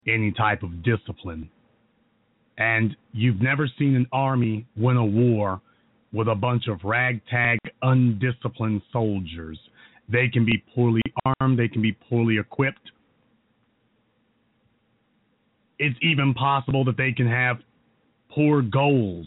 any type of discipline. And you've never seen an army win a war with a bunch of ragtag, undisciplined soldiers. They can be poorly armed, they can be poorly equipped. It's even possible that they can have poor goals,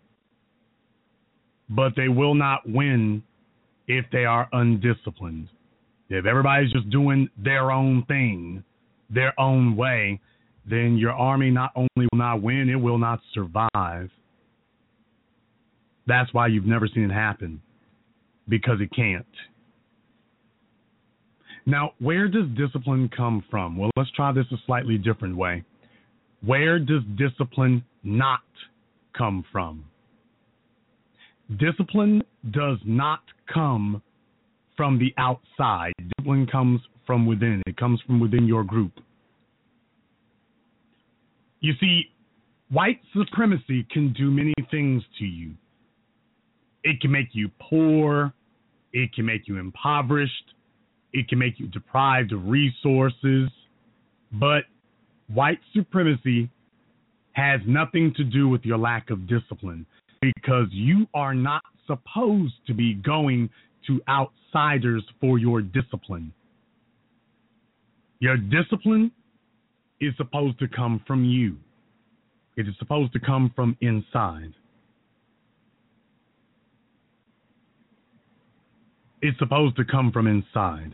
but they will not win if they are undisciplined. If everybody's just doing their own thing, their own way, then your army not only will not win, it will not survive. That's why you've never seen it happen, because it can't. Now, where does discipline come from? Well, let's try this a slightly different way. Where does discipline not come from? Discipline does not come from the outside. Discipline comes from within. It comes from within your group. You see, white supremacy can do many things to you. It can make you poor. It can make you impoverished. It can make you deprived of resources. But white supremacy has nothing to do with your lack of discipline, because you are not supposed to be going to outsiders for your discipline. Your discipline is supposed to come from you. It is supposed to come from inside. It's supposed to come from inside.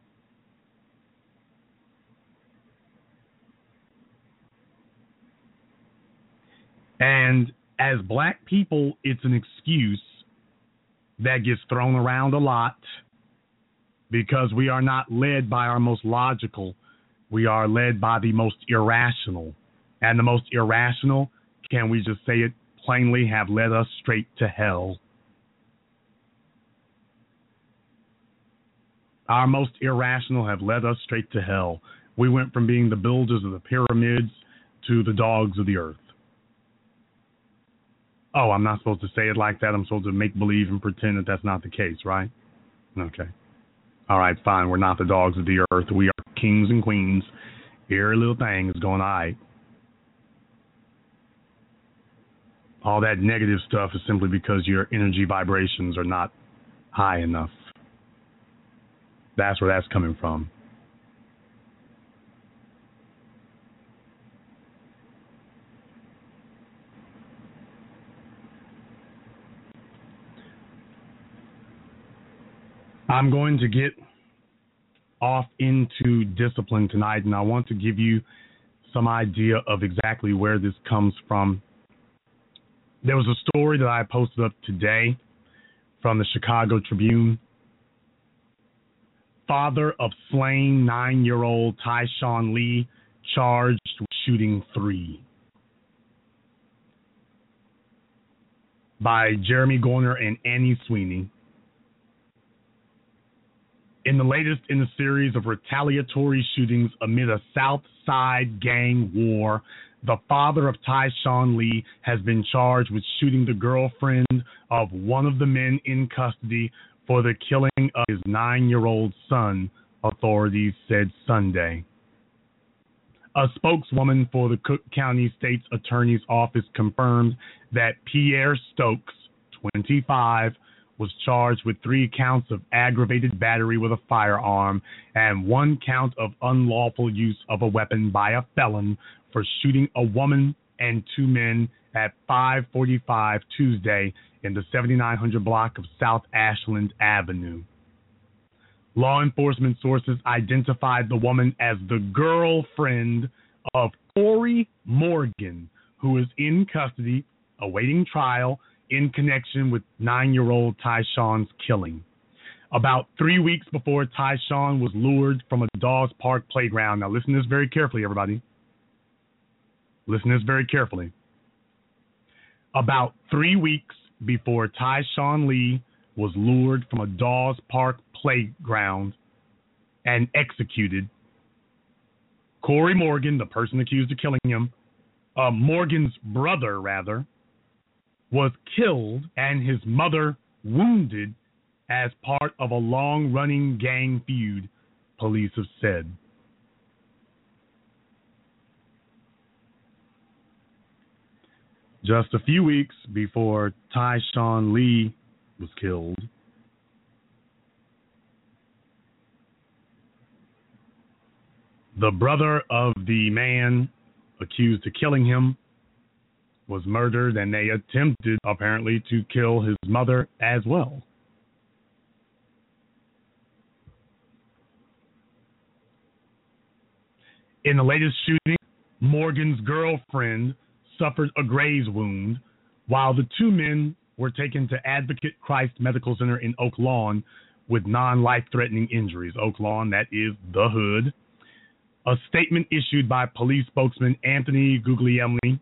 And as black people, it's an excuse that gets thrown around a lot because we are not led by our most logical. We are led by the most irrational. And the most irrational, can we just say it plainly, have led us straight to hell. Our most irrational have led us straight to hell. We went from being the builders of the pyramids to the dogs of the earth. Oh, I'm not supposed to say it like that. I'm supposed to make believe and pretend that that's not the case, right? Okay. All right, fine. We're not the dogs of the earth. We are kings and queens. Every little thing is going all right. All that negative stuff is simply because your energy vibrations are not high enough. That's where that's coming from. I'm going to get off into discipline tonight, and I want to give you some idea of exactly where this comes from. There was a story that I posted up today from the Chicago Tribune. Father of slain 9-year-old Tyshawn Lee charged with shooting 3. By Jeremy Gorner and Annie Sweeney. In the latest in a series of retaliatory shootings amid a South Side gang war, the father of Tyshawn Lee has been charged with shooting the girlfriend of one of the men in custody for the killing of his 9-year-old son, authorities said Sunday. A spokeswoman for the Cook County State's Attorney's Office confirmed that Pierre Stokes, 25, was charged with 3 counts of aggravated battery with a firearm and 1 count of unlawful use of a weapon by a felon for shooting a woman and 2 men at 5:45 Tuesday in the 7900 block of South Ashland Avenue. Law enforcement sources identified the woman as the girlfriend of Corey Morgan, who is in custody awaiting trial in connection with 9-year-old Tyshawn's killing. About 3 weeks before Tyshawn was lured from a Dawes Park playground. Now listen to this very carefully, everybody. Listen to this very carefully. About 3 weeks before Tyshawn Lee was lured from a Dawes Park playground and executed, Corey Morgan, the person accused of killing him, Morgan's brother, rather, was killed and his mother wounded as part of a long-running gang feud, police have said. Just a few weeks before Tyshawn Lee was killed, the brother of the man accused of killing him was murdered, and they attempted, apparently, to kill his mother as well. In the latest shooting, Morgan's girlfriend suffered a graze wound, while the two men were taken to Advocate Christ Medical Center in Oak Lawn with non-life-threatening injuries. Oak Lawn, that is the hood. A statement issued by police spokesman Anthony Guglielmi,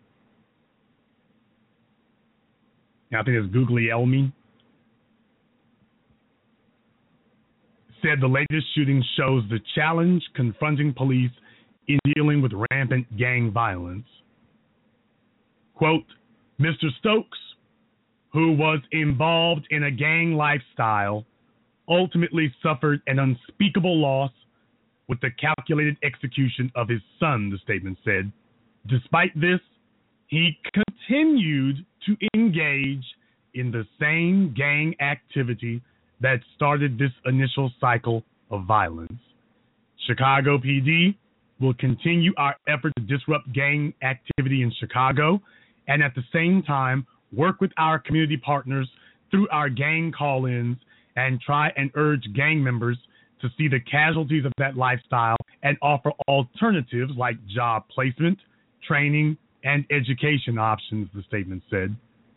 I think it's Guglielmi, said the latest shooting shows the challenge confronting police in dealing with rampant gang violence. Quote, Mr. Stokes, who was involved in a gang lifestyle, ultimately suffered an unspeakable loss with the calculated execution of his son, the statement said. Despite this, he continued to engage in the same gang activity that started this initial cycle of violence. Chicago PD will continue our effort to disrupt gang activity in Chicago and at the same time work with our community partners through our gang call-ins and try and urge gang members to see the casualties of that lifestyle and offer alternatives like job placement, training, and education options, the statement said.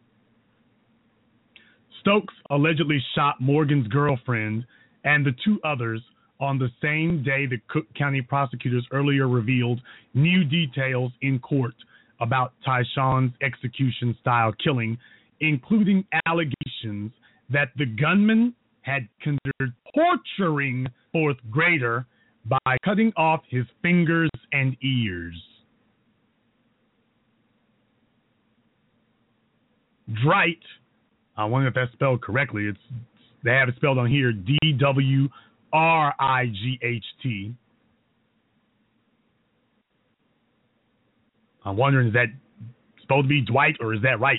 Stokes allegedly shot Morgan's girlfriend and the two others on the same day that Cook County prosecutors earlier revealed new details in court about Tyshawn's execution-style killing, including allegations that the gunman had considered torturing fourth grader by cutting off his fingers and ears. Dwight, I wonder if that's spelled correctly. They have it spelled on here, Dwight. I'm wondering, is that supposed to be Dwight or is that right?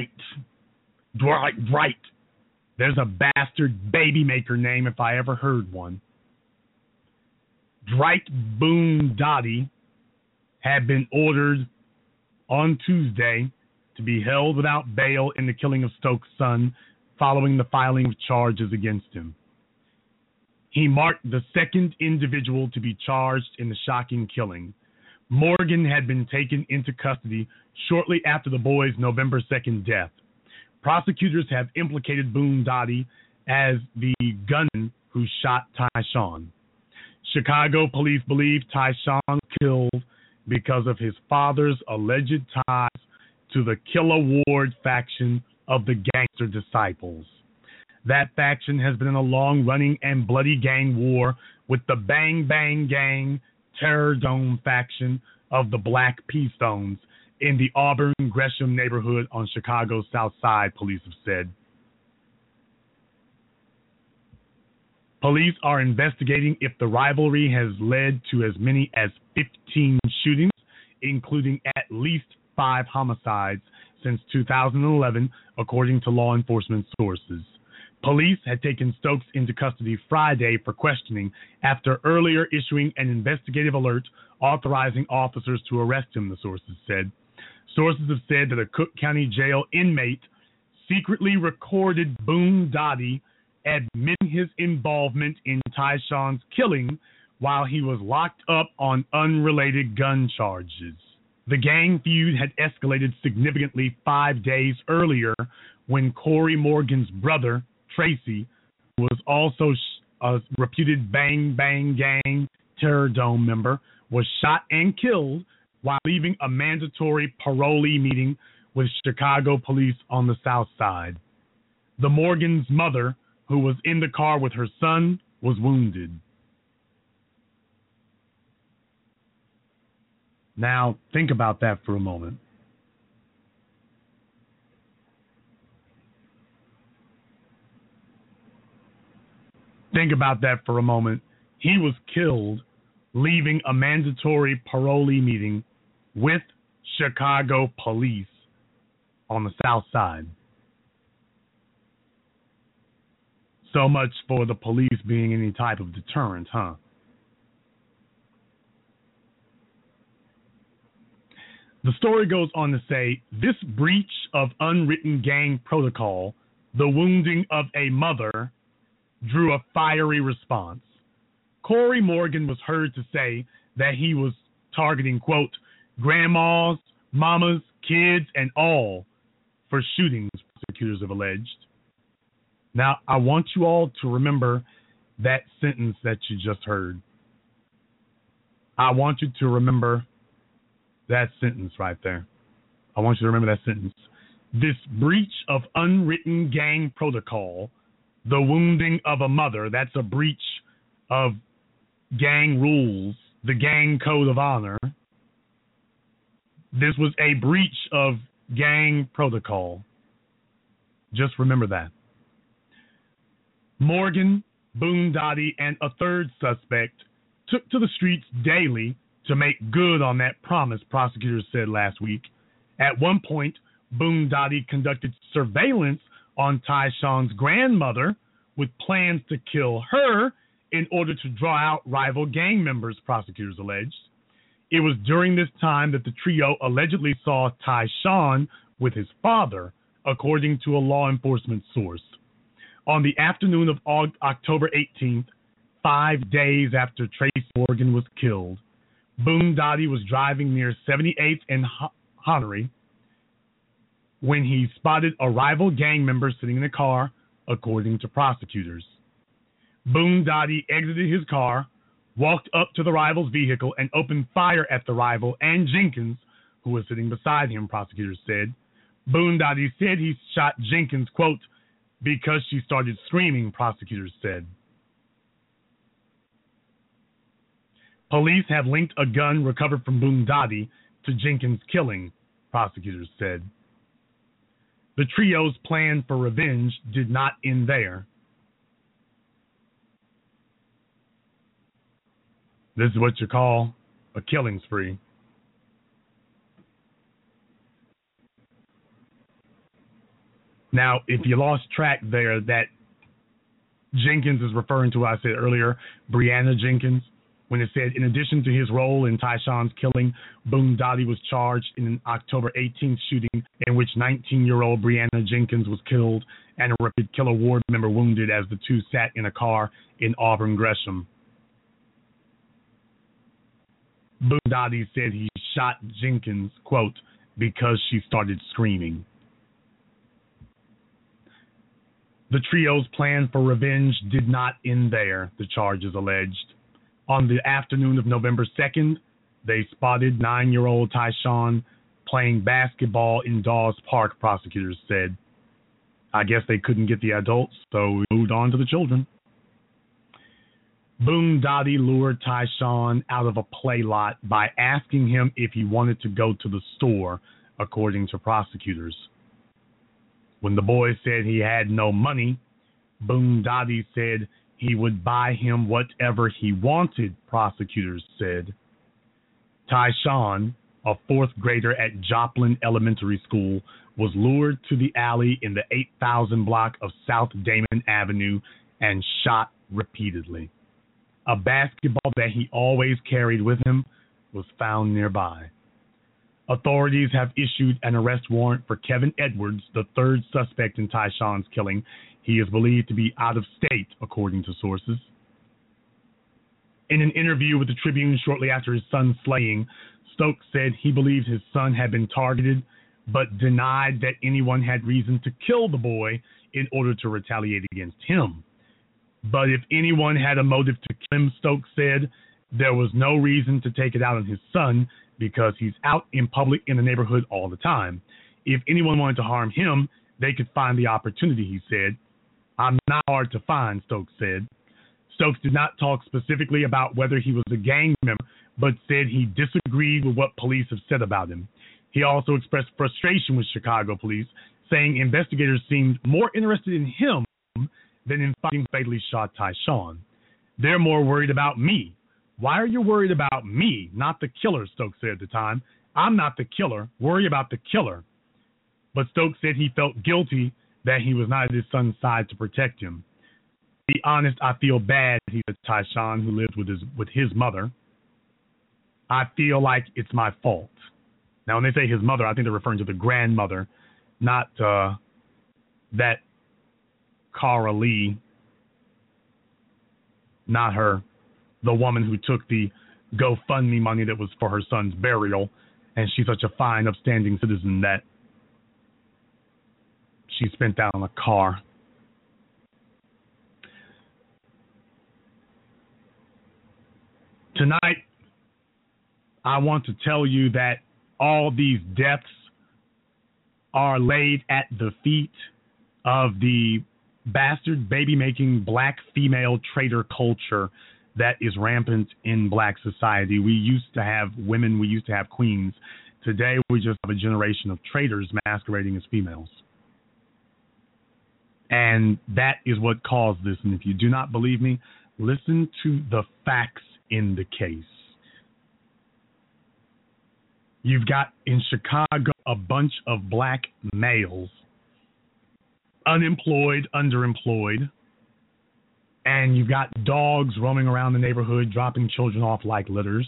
Dwight. There's a bastard baby maker name if I ever heard one. Dwight Boone Dottie had been ordered on Tuesday to be held without bail in the killing of Stokes' son following the filing of charges against him. He marked the second individual to be charged in the shocking killing. Morgan had been taken into custody shortly after the boy's November 2nd death. Prosecutors have implicated Boone Dottie as the gunman who shot Tyshawn. Chicago police believe Tyshawn was killed because of his father's alleged ties to the Killer Ward faction of the Gangster Disciples. That faction has been in a long-running and bloody gang war with the Bang Bang Gang Terror Dome faction of the Black P. Stones in the Auburn-Gresham neighborhood on Chicago's South Side, police have said. Police are investigating if the rivalry has led to as many as 15 shootings, including at least 5 homicides since 2011, according to law enforcement sources. Police had taken Stokes into custody Friday for questioning after earlier issuing an investigative alert authorizing officers to arrest him, the sources said. Sources have said that a Cook County jail inmate secretly recorded Boone Dottie admitting his involvement in Tyshawn's killing while he was locked up on unrelated gun charges. The gang feud had escalated significantly 5 days earlier when Corey Morgan's brother, Tracy, who was also a reputed Bang Bang Gang Terror Dome member, was shot and killed while leaving a mandatory parolee meeting with Chicago police on the South Side. The Morgan's mother, who was in the car with her son, was wounded. Now, think about that for a moment. Think about that for a moment. He was killed leaving a mandatory parolee meeting with Chicago police on the South Side. So much for the police being any type of deterrent, huh? The story goes on to say, this breach of unwritten gang protocol, the wounding of a mother, drew a fiery response. Corey Morgan was heard to say that he was targeting, quote, grandmas, mamas, kids, and all for shootings, prosecutors have alleged. Now, I want you all to remember that sentence that you just heard. I want you to remember that sentence right there. I want you to remember that sentence. This breach of unwritten gang protocol, the wounding of a mother, that's a breach of gang rules, the gang code of honor. This was a breach of gang protocol. Just remember that. Morgan, Boone Dottie, and a third suspect took to the streets daily to make good on that promise, prosecutors said last week. At one point, Boone Dottie conducted surveillance on Tyshawn's grandmother with plans to kill her in order to draw out rival gang members, prosecutors alleged. It was during this time that the trio allegedly saw Tyshawn with his father, according to a law enforcement source. On the afternoon of October 18th, 5 days after Tracy Morgan was killed, Boone Dottie was driving near 78th and Hottery when he spotted a rival gang member sitting in a car, according to prosecutors. Boone Dottie exited his car, walked up to the rival's vehicle, and opened fire at the rival and Jenkins, who was sitting beside him, prosecutors said. Boone Dottie said he shot Jenkins, quote, because she started screaming, prosecutors said. Police have linked a gun recovered from Boone Dottie to Jenkins' killing, prosecutors said. The trio's plan for revenge did not end there. This is what you call a killing spree. Now, if you lost track there, that Jenkins is referring to, I said earlier, Breonna Jenkins, when it said, in addition to his role in Tyshawn's killing, Boone Dottie was charged in an October 18th shooting in which 19-year-old Breonna Jenkins was killed and a Rapid Killer Ward member wounded as the two sat in a car in Auburn, Gresham. Boone Dottie said he shot Jenkins, quote, because she started screaming. The trio's plan for revenge did not end there, the charges alleged. On the afternoon of November 2nd, they spotted 9-year-old Tyshawn playing basketball in Dawes Park, prosecutors said. I guess they couldn't get the adults, so we moved on to the children. Boone Dottie lured Tyshawn out of a play lot by asking him if he wanted to go to the store, according to prosecutors. When the boy said he had no money, Boone Dottie said he would buy him whatever he wanted, prosecutors said. Tyshawn, a fourth grader at Joplin Elementary School, was lured to the alley in the 8000 block of South Damon Avenue and shot repeatedly. A basketball that he always carried with him was found nearby. Authorities have issued an arrest warrant for Kevin Edwards, the third suspect in Tyshawn's killing. He is believed to be out of state, according to sources. In an interview with the Tribune shortly after his son's slaying, Stokes said he believed his son had been targeted, but denied that anyone had reason to kill the boy in order to retaliate against him. But if anyone had a motive to kill him, Stokes said, there was no reason to take it out on his son because he's out in public in the neighborhood all the time. If anyone wanted to harm him, they could find the opportunity, he said. I'm not hard to find, Stokes said. Stokes did not talk specifically about whether he was a gang member, but said he disagreed with what police have said about him. He also expressed frustration with Chicago police, saying investigators seemed more interested in him than in finding fatally shot Tyshawn. They're more worried about me. Why are you worried about me, not the killer, Stokes said at the time. I'm not the killer. Worry about the killer. But Stokes said he felt guilty that he was not at his son's side to protect him. To be honest, I feel bad, he said to Tyshawn, who lived with his mother. I feel like it's my fault. Now, when they say his mother, I think they're referring to the grandmother, not that Cara Lee, not her, the woman who took the GoFundMe money that was for her son's burial, and she's such a fine, upstanding citizen that she spent that on a car. Tonight, I want to tell you that all these deaths are laid at the feet of the bastard baby-making black female traitor culture that is rampant in black society. We used to have women, we used to have queens. Today, we just have a generation of traitors masquerading as females. And that is what caused this. And if you do not believe me, listen to the facts in the case. You've got in Chicago a bunch of black males, unemployed, underemployed, and you've got dogs roaming around the neighborhood, dropping children off like litters.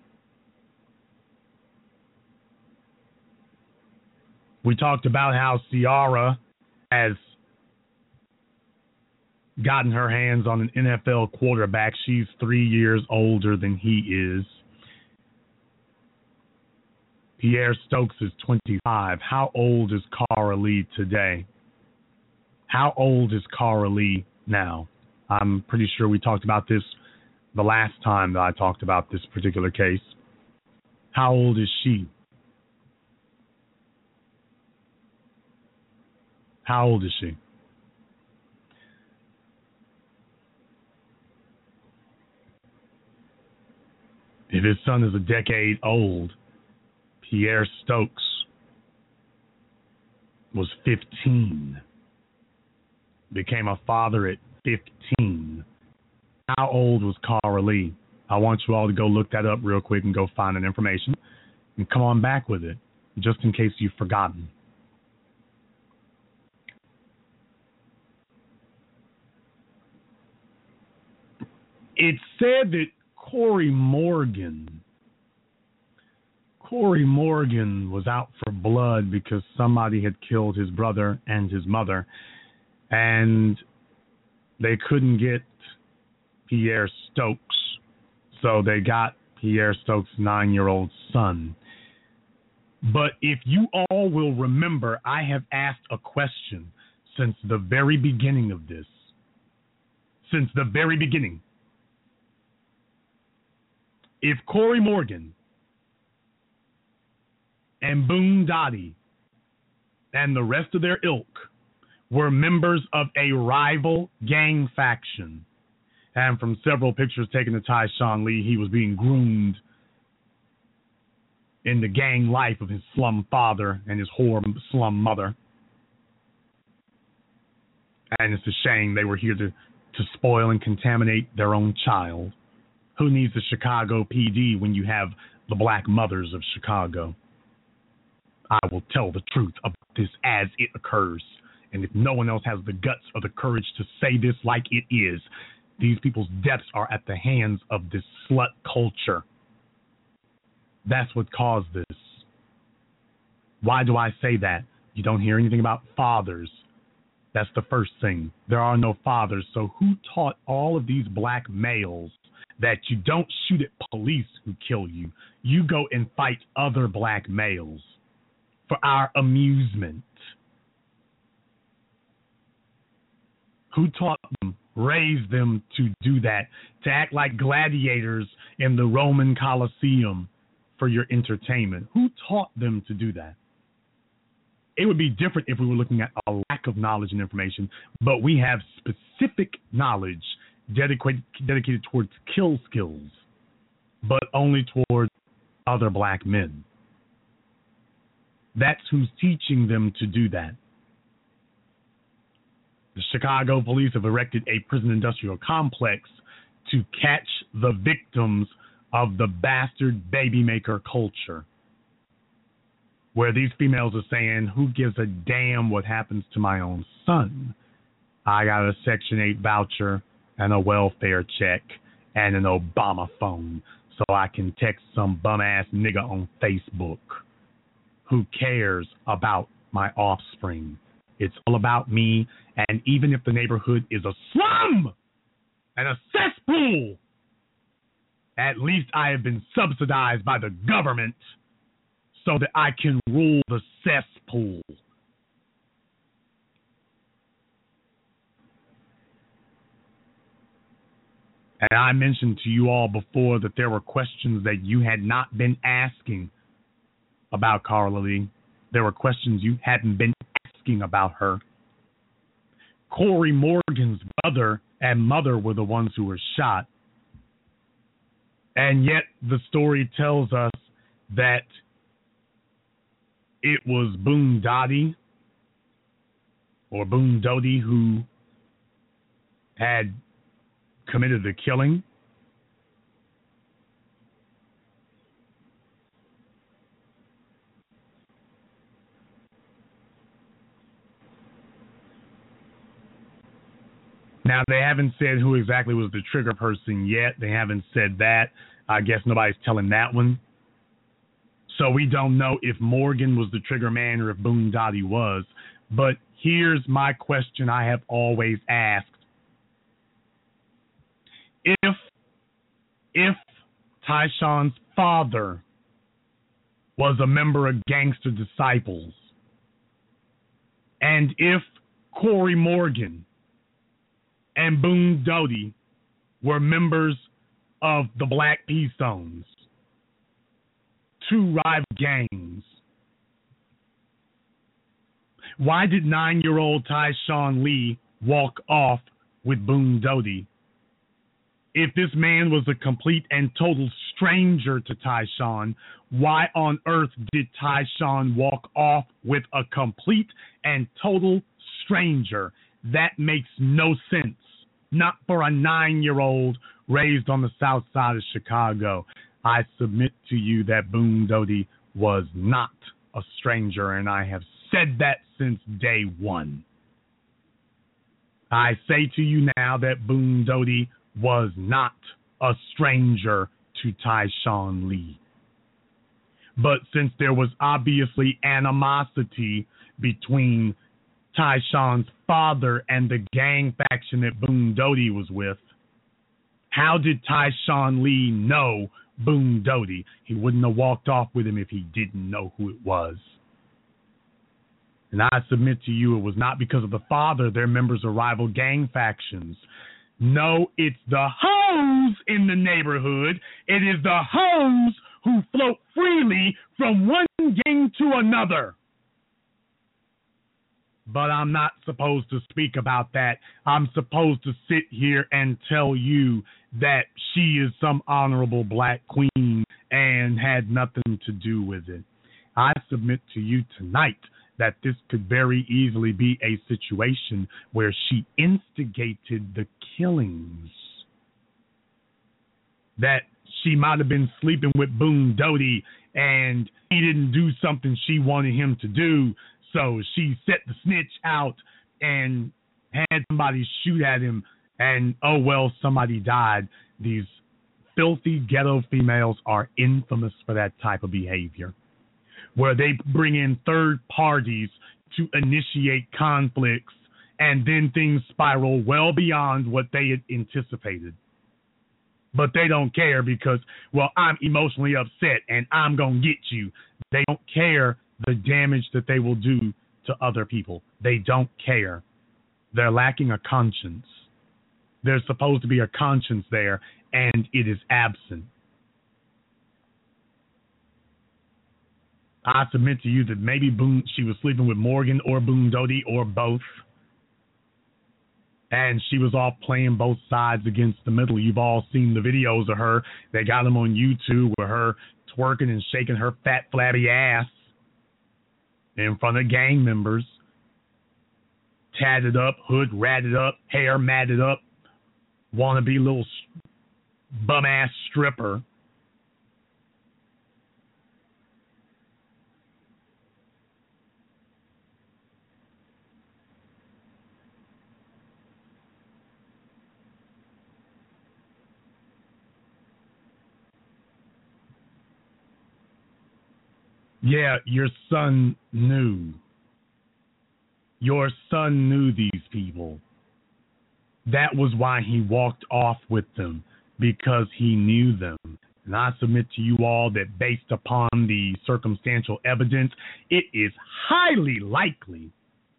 We talked about how Ciara has gotten her hands on an NFL quarterback. She's 3 years older than he is. Pierre Stokes is 25. How old is Cara Lee today? How old is Cara Lee now? I'm pretty sure we talked about this the last time that I talked about this particular case. How old is she? How old is she? If his son is a decade old, Pierre Stokes was 15. Became a father at 15. How old was Cara Lee? I want you all to go look that up real quick and go find that information and come on back with it, just in case you've forgotten. It's said that Corey Morgan was out for blood because somebody had killed his brother and his mother, and they couldn't get Pierre Stokes, so they got Pierre Stokes' 9-year-old son. But if you all will remember, I have asked a question since the very beginning of this. Since the very beginning. If Corey Morgan and Boone Dottie and the rest of their ilk were members of a rival gang faction, and from several pictures taken of Tyshawn Lee, he was being groomed in the gang life of his slum father and his whore slum mother. And it's a shame they were here to spoil and contaminate their own child. Who needs the Chicago PD when you have the black mothers of Chicago? I will tell the truth about this as it occurs. And if no one else has the guts or the courage to say this like it is, these people's deaths are at the hands of this slut culture. That's what caused this. Why do I say that? You don't hear anything about fathers. That's the first thing. There are no fathers. So who taught all of these black males that you don't shoot at police who kill you? You go and fight other black males for our amusement. Who taught them, raised them to do that, to act like gladiators in the Roman Colosseum for your entertainment? Who taught them to do that? It would be different if we were looking at a lack of knowledge and information, but we have specific knowledge dedicated towards kill skills, but only towards other black men. That's who's teaching them to do that. The Chicago police have erected a prison industrial complex to catch the victims of the bastard baby maker culture. where these females are saying, who gives a damn what happens to my own son? I got a Section 8 voucher and a welfare check and an Obama phone so I can text some bum-ass nigga on Facebook. Who cares about my offspring? It's all about me, and even if the neighborhood is a slum and a cesspool, at least I have been subsidized by the government so that I can rule the cesspool. And I mentioned to you all before that there were questions that you had not been asking about Carla Lee. There were questions you hadn't been asking about her. Corey Morgan's brother and mother were the ones who were shot. And yet the story tells us that it was Boone Dottie or Boone Doty who had committed the killing. Now, they haven't said who exactly was the trigger person yet. They haven't said that. I guess nobody's telling that one. So we don't know if Morgan was the trigger man or if Boone Dottie was. But here's my question I have always asked. If Tyshawn's father was a member of Gangster Disciples, and if Corey Morgan and Boone Doty were members of the Black P-Stones, two rival gangs, why did 9-year-old Tyshawn Lee walk off with Boone Doty? If this man was a complete and total stranger to Tyshawn, why on earth did Tyshawn walk off with a complete and total stranger? That makes no sense. Not for a 9-year-old raised on the south side of Chicago. I submit to you that Boone Doty was not a stranger, and I have said that since day one. I say to you now that Boone Doty was not a stranger to Tyshawn Lee. But since there was obviously animosity between Tyshawn's father and the gang faction that Boone Doty was with, how did Tyshawn Lee know Boone Doty? He wouldn't have walked off with him if he didn't know who it was. And I submit to you, it was not because of the father. They're members of rival gang factions. No, it's the hoes in the neighborhood. It is the hoes who float freely from one gang to another. But I'm not supposed to speak about that. I'm supposed to sit here and tell you that she is some honorable black queen and had nothing to do with it. I submit to you tonight that this could very easily be a situation where she instigated the killings. That she might have been sleeping with Boone Doty and he didn't do something she wanted him to do, so she set the snitch out and had somebody shoot at him, and oh well, somebody died. These filthy ghetto females are infamous for that type of behavior, where they bring in third parties to initiate conflicts, and then things spiral well beyond what they had anticipated. But they don't care because, well, I'm emotionally upset and I'm going to get you. They don't care the damage that they will do to other people. They don't care. They're lacking a conscience. There's supposed to be a conscience there, and it is absent. I submit to you that maybe she was sleeping with Morgan or Boone Doty or both, and she was off playing both sides against the middle. You've all seen the videos of her. They got them on YouTube with her twerking and shaking her fat, flabby ass in front of gang members, tatted up, hood ratted up, hair matted up, wannabe little bum-ass stripper. Yeah, your son knew. Your son knew these people. That was why he walked off with them, because he knew them. And I submit to you all that based upon the circumstantial evidence, it is highly likely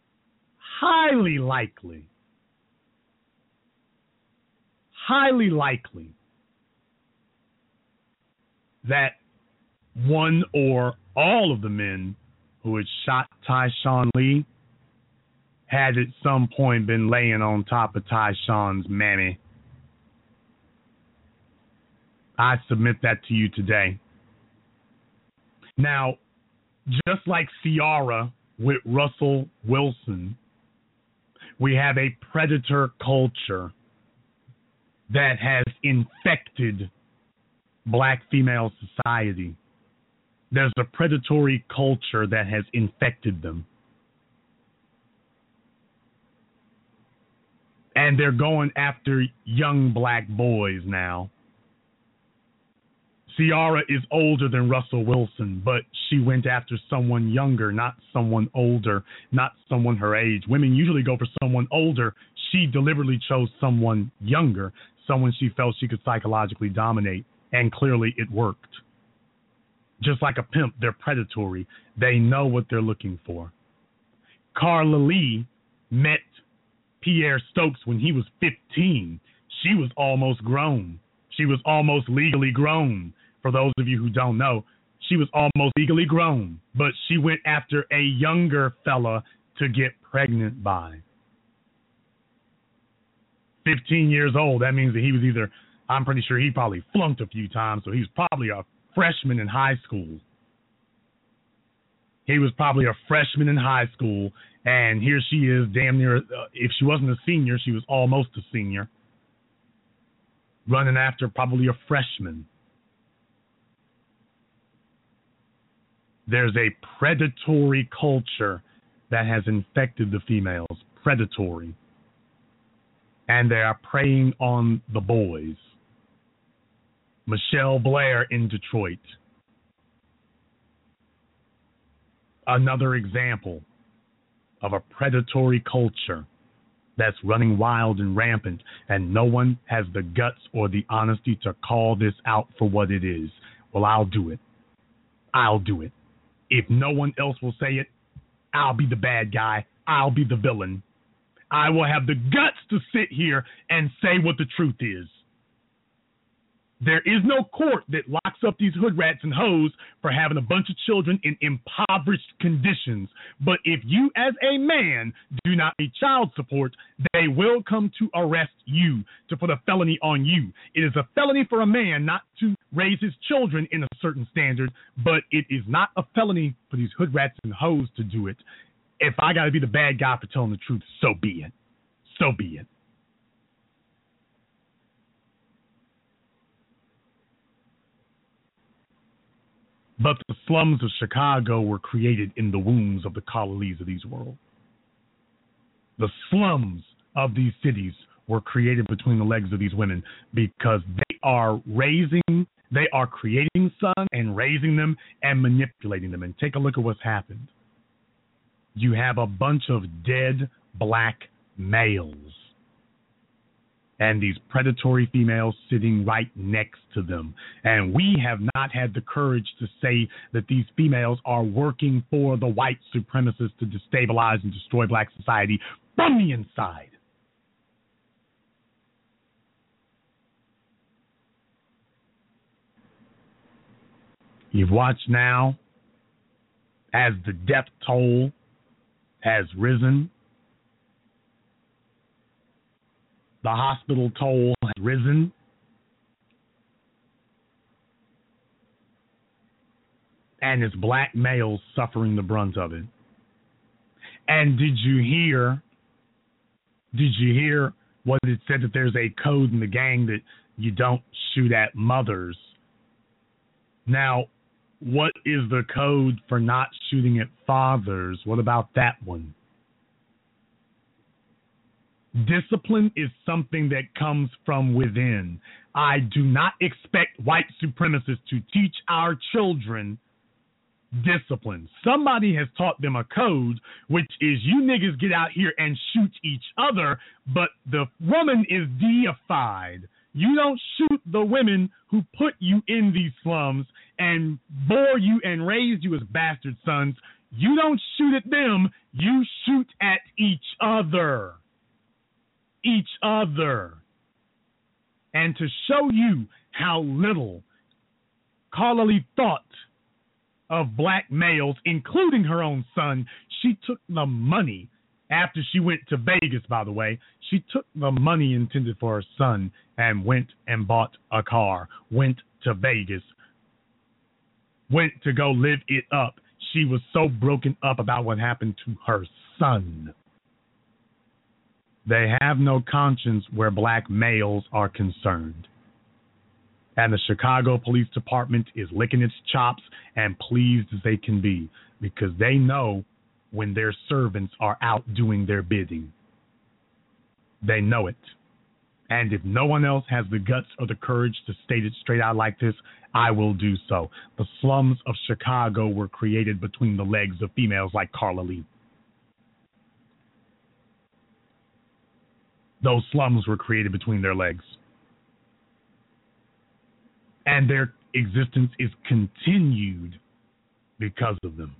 that one or all of the men who had shot Tyshawn Lee had at some point been laying on top of Tyshawn's mammy. I submit that to you today. Now, just like Ciara with Russell Wilson, we have a predator culture that has infected black female society. There's a predatory culture that has infected them. And they're going after young black boys now. Ciara is older than Russell Wilson, but she went after someone younger, not someone older, not someone her age. Women usually go for someone older. She deliberately chose someone younger, someone she felt she could psychologically dominate, and clearly it worked. Just like a pimp, they're predatory. They know what they're looking for. Carla Lee met Pierre Stokes when he was 15. She was almost grown. She was almost legally grown. For those of you who don't know, she was almost legally grown, but she went after a younger fella to get pregnant by. 15 years old, that means that he was either, I'm pretty sure he probably flunked a few times, so he was probably a freshman in high school. He was probably a freshman in high school, and here she is, damn near, if she wasn't a senior, she was almost a senior, running after probably a freshman. There's a predatory culture that has infected the females, predatory, and they are preying on the boys. Michelle Blair in Detroit. Another example of a predatory culture that's running wild and rampant, and no one has the guts or the honesty to call this out for what it is. Well, I'll do it. I'll do it. If no one else will say it, I'll be the bad guy. I'll be the villain. I will have the guts to sit here and say what the truth is. There is no court that locks up these hood rats and hoes for having a bunch of children in impoverished conditions. But if you as a man do not pay child support, they will come to arrest you, to put a felony on you. It is a felony for a man not to raise his children in a certain standard, but it is not a felony for these hood rats and hoes to do it. If I got to be the bad guy for telling the truth, so be it. So be it. But the slums of Chicago were created in the wombs of the Carla Lees of these world. The slums of these cities were created between the legs of these women because they are creating sons and raising them and manipulating them. And take a look at what's happened. You have a bunch of dead black males and these predatory females sitting right next to them. And we have not had the courage to say that these females are working for the white supremacists to destabilize and destroy black society from the inside. You've watched now as the death toll has risen. The hospital toll has risen. And it's black males suffering the brunt of it. And did you hear what it said, that there's a code in the gang that you don't shoot at mothers? Now, what is the code for not shooting at fathers? What about that one? Discipline is something that comes from within. I do not expect white supremacists to teach our children discipline. Somebody has taught them a code, which is you niggas get out here and shoot each other, but the woman is deified. You don't shoot the women who put you in these slums and bore you and raised you as bastard sons. You don't shoot at them. You shoot at each other. Each other. And to show you how little Carla Lee thought of black males, including her own son, she took the money after she went to Vegas, by the way. She took the money intended for her son and went and bought a car, went to Vegas, went to go live it up. She was so broken up about what happened to her son. They have no conscience where black males are concerned. And the Chicago Police Department is licking its chops and pleased as they can be because they know when their servants are out doing their bidding. They know it. And if no one else has the guts or the courage to state it straight out like this, I will do so. The slums of Chicago were created between the legs of females like Carla Lee. Those slums were created between their legs. And their existence is continued because of them.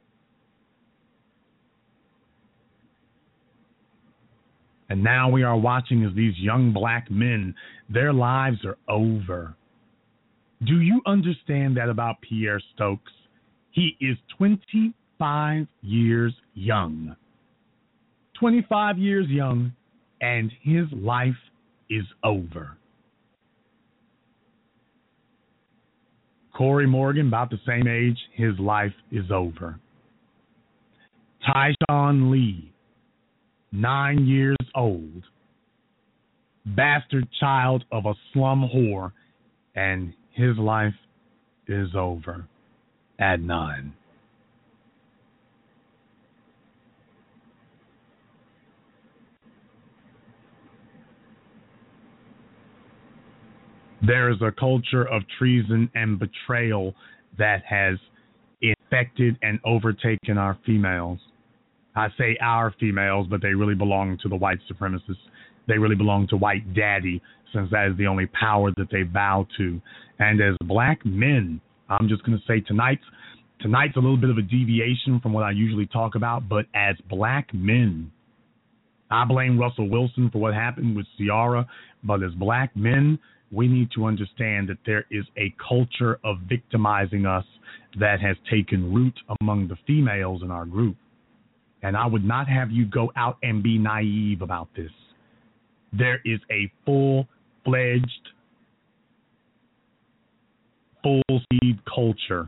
And now we are watching as these young black men, their lives are over. Do you understand that about Pierre Stokes? He is 25 years young. 25 years young, and his life is over. Corey Morgan, about the same age, his life is over. Tyshawn Lee, 9 years old, bastard child of a slum whore, and his life is over at 9. There is a culture of treason and betrayal that has infected and overtaken our females. I say our females, but they really belong to the white supremacists. They really belong to white daddy, since that is the only power that they bow to. And as black men, I'm just going to say tonight's a little bit of a deviation from what I usually talk about, but as black men, I blame Russell Wilson for what happened with Ciara, but as black men, we need to understand that there is a culture of victimizing us that has taken root among the females in our group. And I would not have you go out and be naive about this. There is a full-fledged, full-speed culture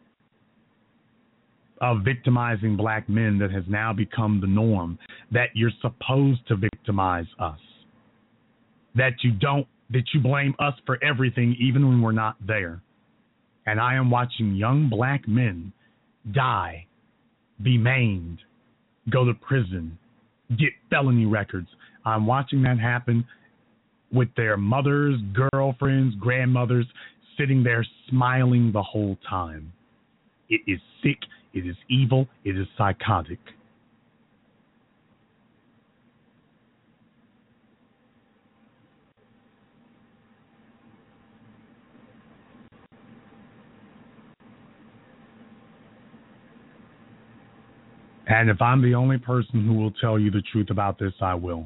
of victimizing black men that has now become the norm, that you're supposed to victimize us, that you blame us for everything even when we're not there. And I am watching young black men die, be maimed, go to prison, get felony records. I'm watching that happen with their mothers, girlfriends, grandmothers sitting there smiling the whole time. It is sick, it is evil, it is psychotic. And if I'm the only person who will tell you the truth about this, I will.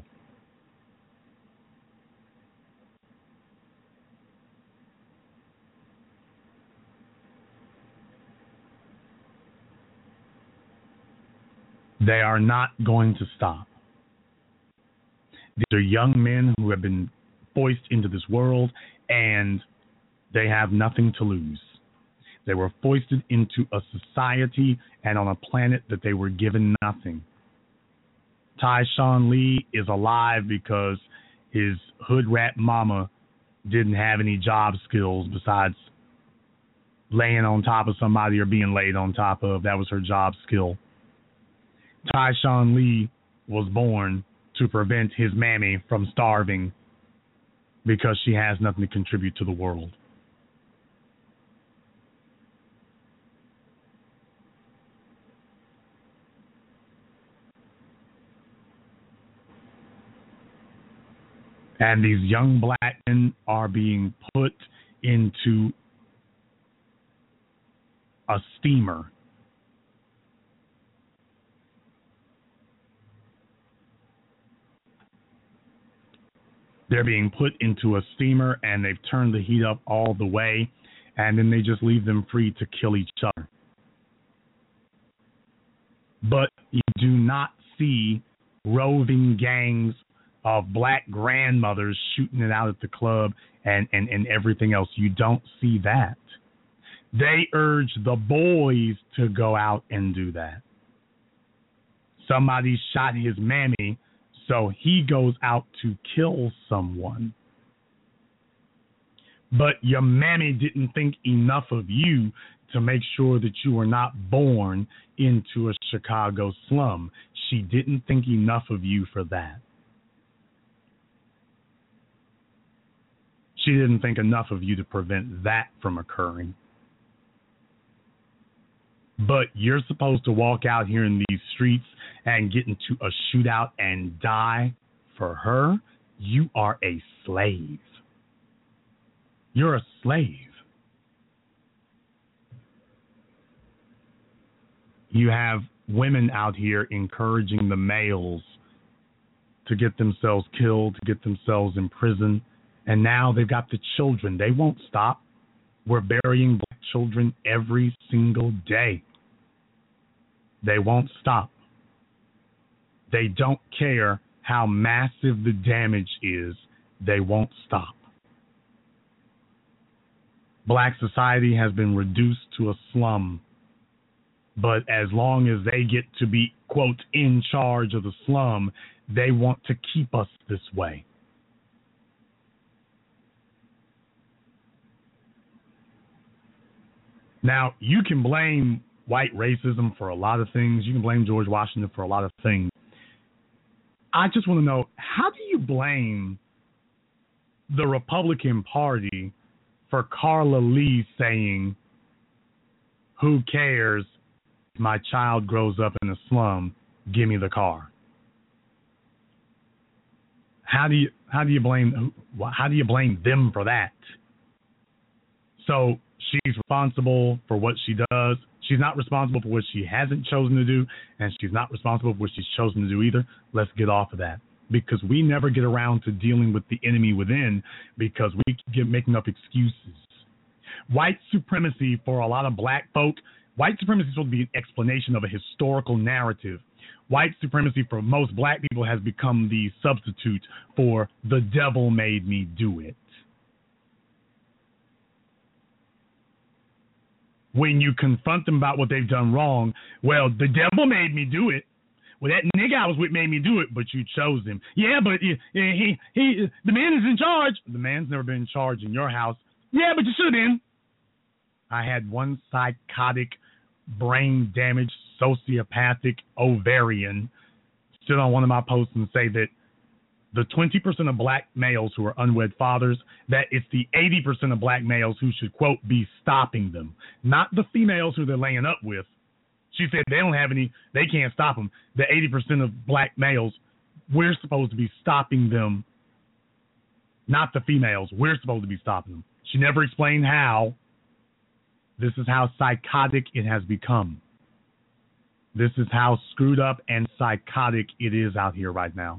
They are not going to stop. These are young men who have been foisted into this world, and they have nothing to lose. They were foisted into a society and on a planet that they were given nothing. Tyshawn Lee is alive because his hood rat mama didn't have any job skills besides laying on top of somebody or being laid on top of. That was her job skill. Tyshawn Lee was born to prevent his mammy from starving because she has nothing to contribute to the world. And these young black men are being put into a steamer. They're being put into a steamer, and they've turned the heat up all the way, and then they just leave them free to kill each other. But you do not see roving gangs of black grandmothers shooting it out at the club and everything else. You don't see that. They urge the boys to go out and do that. Somebody shot his mammy, so he goes out to kill someone. But your mammy didn't think enough of you to make sure that you were not born into a Chicago slum. She didn't think enough of you for that. She didn't think enough of you to prevent that from occurring. But you're supposed to walk out here in these streets and get into a shootout and die for her. You are a slave. You're a slave. You have women out here encouraging the males to get themselves killed, to get themselves in prison. And now they've got the children. They won't stop. We're burying black children every single day. They won't stop. They don't care how massive the damage is. They won't stop. Black society has been reduced to a slum. But as long as they get to be, quote, in charge of the slum, they want to keep us this way. Now, you can blame white racism for a lot of things. You can blame George Washington for a lot of things. I just want to know, how do you blame the Republican Party for Carla Lee saying, "Who cares if my child grows up in a slum? Give me the car"? How do you blame them for that? So she's responsible for what she does. She's not responsible for what she hasn't chosen to do, and she's not responsible for what she's chosen to do either. Let's get off of that, because we never get around to dealing with the enemy within, because we keep making up excuses. White supremacy for a lot of black folk, white supremacy is supposed to be an explanation of a historical narrative. White supremacy for most black people has become the substitute for "the devil made me do it." When you confront them about what they've done wrong, well, the devil made me do it. Well, that nigga I was with made me do it, but you chose him. Yeah, but he the man is in charge. The man's never been in charge in your house. Yeah, but you should have been. I had one psychotic, brain-damaged, sociopathic ovarian stood on one of my posts and say that the 20% of black males who are unwed fathers, that it's the 80% of black males who should, quote, be stopping them, not the females who they're laying up with. She said they don't have any, they can't stop them. The 80% of black males, we're supposed to be stopping them, not the females. We're supposed to be stopping them. She never explained how. This is how psychotic it has become. This is how screwed up and psychotic it is out here right now.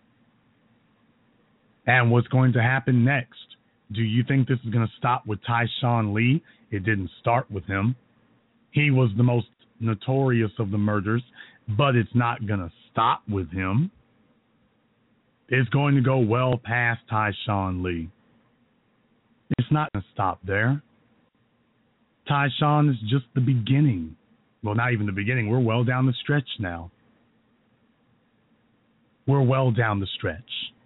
And what's going to happen next? Do you think this is going to stop with Tyshawn Lee? It didn't start with him. He was the most notorious of the murders, but it's not going to stop with him. It's going to go well past Tyshawn Lee. It's not going to stop there. Tyshawn is just the beginning. Well, not even the beginning. We're well down the stretch now. We're well down the stretch.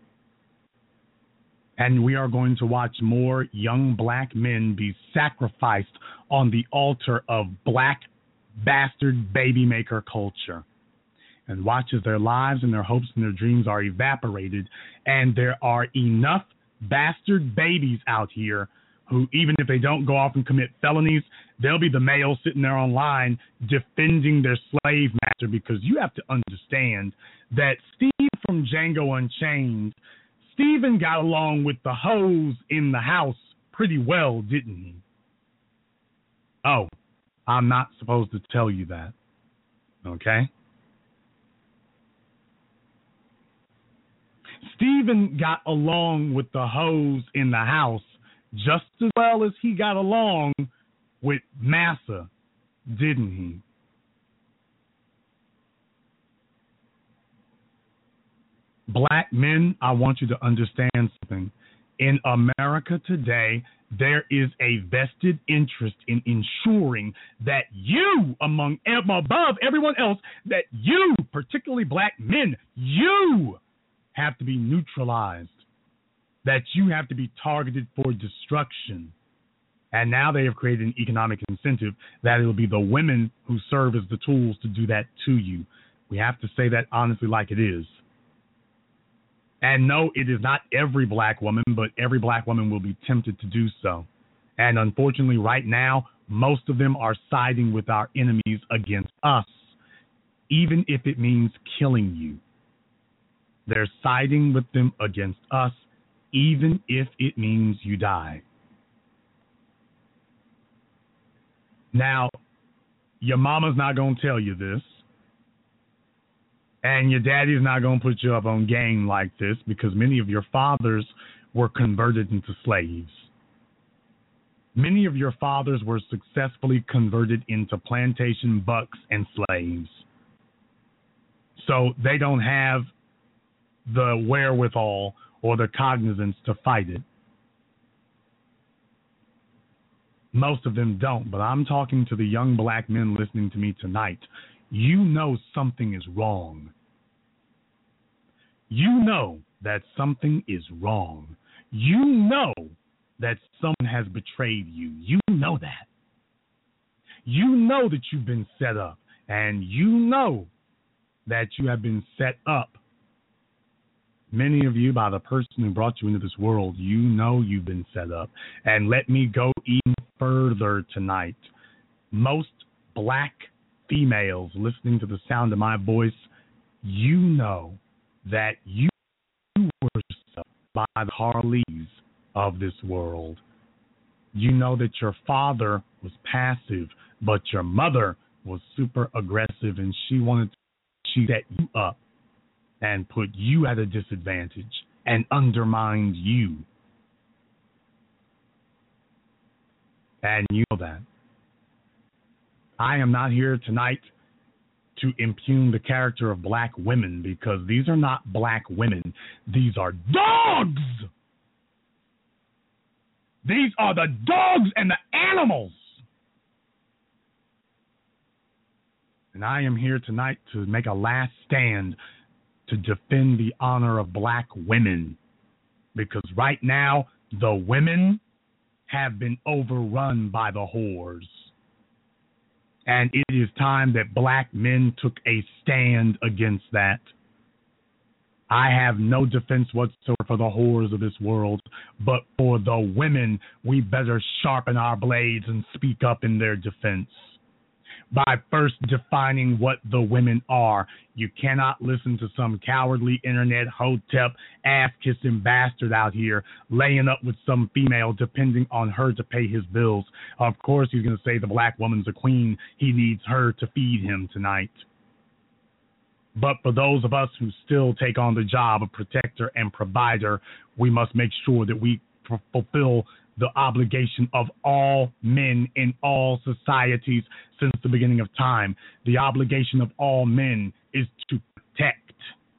And we are going to watch more young black men be sacrificed on the altar of black bastard baby maker culture. And watch as their lives and their hopes and their dreams are evaporated. And there are enough bastard babies out here who, even if they don't go off and commit felonies, they'll be the male sitting there online defending their slave master, because you have to understand that Steve from Django Unchained Stephen got along with the hoes in the house pretty well, didn't he? Oh, I'm not supposed to tell you that. Okay? Stephen got along with the hoes in the house just as well as he got along with Massa, didn't he? Black men, I want you to understand something. In America today, there is a vested interest in ensuring that you, above everyone else, that you, particularly black men, you have to be neutralized, that you have to be targeted for destruction. And now they have created an economic incentive that it will be the women who serve as the tools to do that to you. We have to say that honestly like it is. And no, it is not every black woman, but every black woman will be tempted to do so. And unfortunately, right now, most of them are siding with our enemies against us, even if it means killing you. They're siding with them against us, even if it means you die. Now, your mama's not going to tell you this. And your daddy's not going to put you up on game like this because many of your fathers were converted into slaves. Many of your fathers were successfully converted into plantation bucks and slaves. So they don't have the wherewithal or the cognizance to fight it. Most of them don't, but I'm talking to the young black men listening to me tonight. You know something is wrong. You know that something is wrong. You know that someone has betrayed you. You know that. You know that you've been set up, and you know that you have been set up. Many of you, by the person who brought you into this world, you know you've been set up. And let me go even further tonight. Most black females listening to the sound of my voice, you know that you were set by the Harleys of this world. You know that your father was passive, but your mother was super aggressive, and she wanted to set you up and put you at a disadvantage and undermined you. And you know that. I am not here tonight to impugn the character of black women because these are not black women. These are dogs. These are the dogs and the animals. And I am here tonight to make a last stand to defend the honor of black women, because right now the women have been overrun by the whores. And it is time that black men took a stand against that. I have no defense whatsoever for the whores of this world, but for the women, we better sharpen our blades and speak up in their defense. By first defining what the women are. You cannot listen to some cowardly internet hotep ass-kissing bastard out here laying up with some female depending on her to pay his bills. Of course he's going to say the black woman's a queen. He needs her to feed him tonight. But for those of us who still take on the job of protector and provider, we must make sure that we fulfill the obligation of all men in all societies since the beginning of time. The obligation of all men is to protect.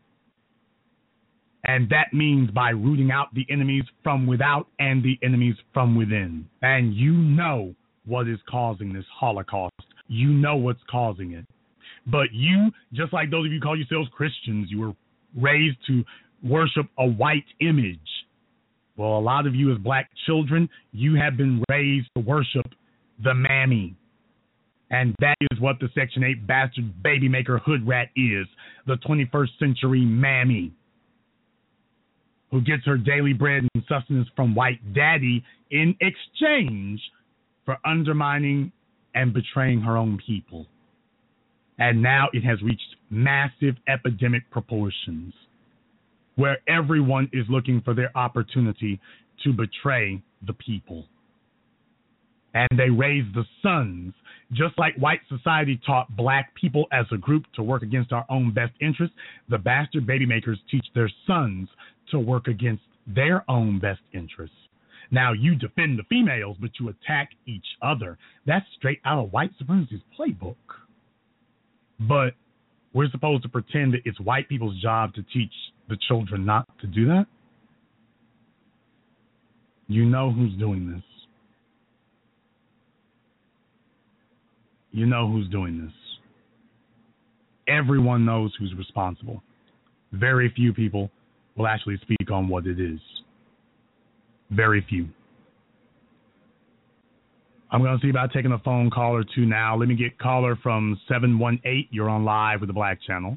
And that means by rooting out the enemies from without and the enemies from within. And you know what is causing this Holocaust. You know what's causing it. But you, just like those of you who call yourselves Christians, you were raised to worship a white image. Well, a lot of you as black children, you have been raised to worship the mammy. And that is what the Section 8 bastard baby maker hood rat is, the 21st century mammy, who gets her daily bread and sustenance from white daddy in exchange for undermining and betraying her own people. And now it has reached massive epidemic proportions. where everyone is looking for their opportunity to betray the people. And they raise the sons, just like white society taught black people as a group to work against our own best interests. The bastard baby makers teach their sons to work against their own best interests. Now, you defend the females, but you attack each other. That's straight out of white supremacy's playbook. But we're supposed to pretend that it's white people's job to teach the children not to do that? You know who's doing this. You know who's doing this. Everyone knows who's responsible. Very few people will actually speak on what it is. Very few. I'm going to see about taking a phone call or two now. Let me get caller from 718. You're on live with the Black Channel.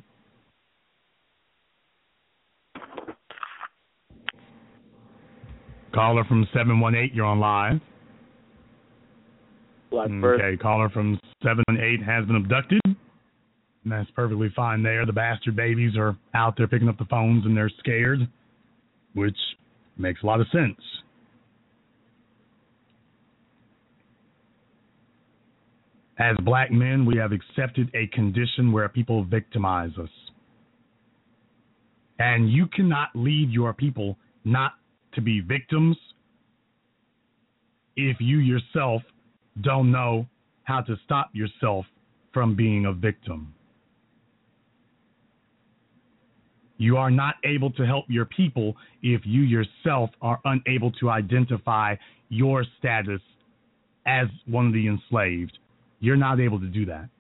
Caller from 718. You're on live. Okay, caller from 718 has been abducted. And that's perfectly fine there. The bastard babies are out there picking up the phones and they're scared, which makes a lot of sense. As black men, we have accepted a condition where people victimize us. And you cannot lead your people not to be victims if you yourself don't know how to stop yourself from being a victim. You are not able to help your people if you yourself are unable to identify your status as one of the enslaved. You're not able to do that.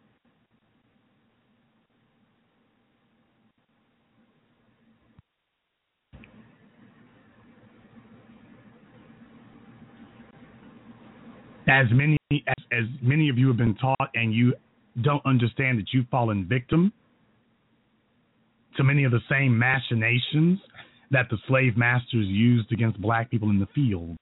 As many of you have been taught, and you don't understand that you've fallen victim to many of the same machinations that the slave masters used against black people in the fields.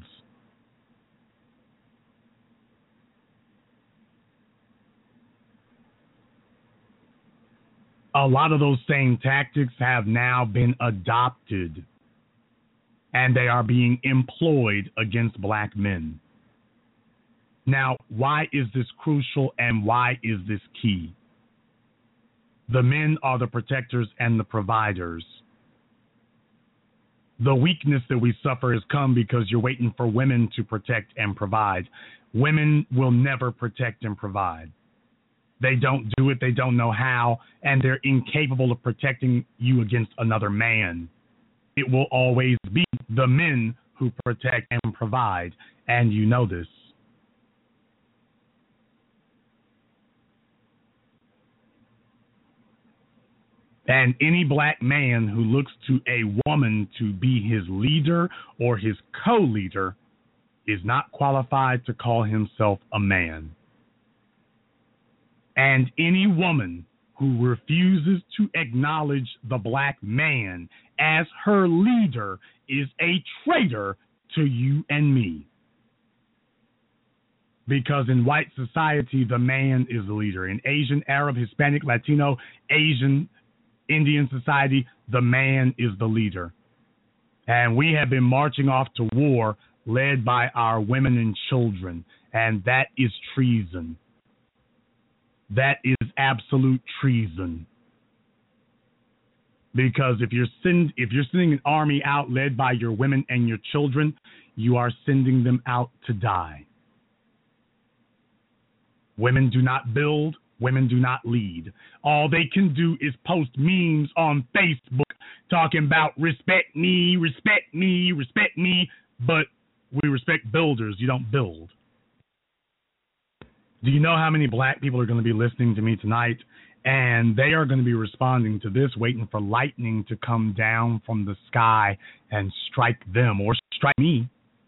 A lot of those same tactics have now been adopted, and they are being employed against black men. Now, why is this crucial and why is this key? The men are the protectors and the providers. The weakness that we suffer has come because you're waiting for women to protect and provide. Women will never protect and provide. They don't do it, they don't know how, and they're incapable of protecting you against another man. It will always be the men who protect and provide, and you know this. And any black man who looks to a woman to be his leader or his co-leader is not qualified to call himself a man. And any woman who refuses to acknowledge the black man as her leader is a traitor to you and me. Because in white society, the man is the leader. In Asian, Arab, Hispanic, Latino, Asian, Indian society, the man is the leader. And we have been marching off to war led by our women and children, and that is treason. That is absolute treason. Because if you're sending an army out led by your women and your children, you are sending them out to die. Women do not build. Women do not lead. All they can do is post memes on Facebook talking about respect me, respect me, respect me, but we respect builders. You don't build. Do you know how many black people are going to be listening to me tonight? And they are going to be responding to this, waiting for lightning to come down from the sky and strike them or strike me.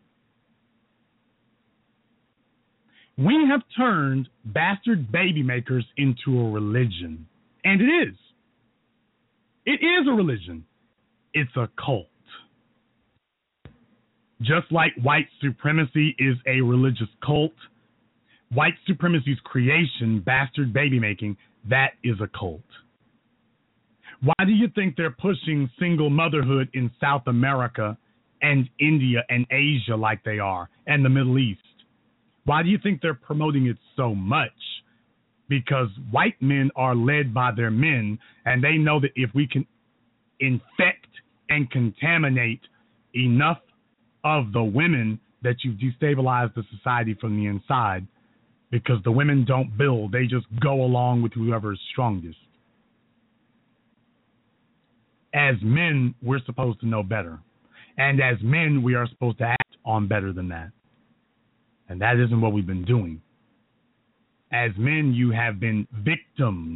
We have turned bastard baby makers into a religion. And it is. It is a religion. It's a cult. Just like white supremacy is a religious cult, white supremacy's creation, bastard baby making, that is a cult. Why do you think they're pushing single motherhood in South America and India and Asia like they are, and the Middle East? Why do you think they're promoting it so much? Because white men are led by their men, and they know that if we can infect and contaminate enough of the women, that you've destabilized the society from the inside, because the women don't build. They just go along with whoever is strongest. As men, we're supposed to know better. And as men, we are supposed to act on better than that. And that isn't what we've been doing. As men, you have been victims.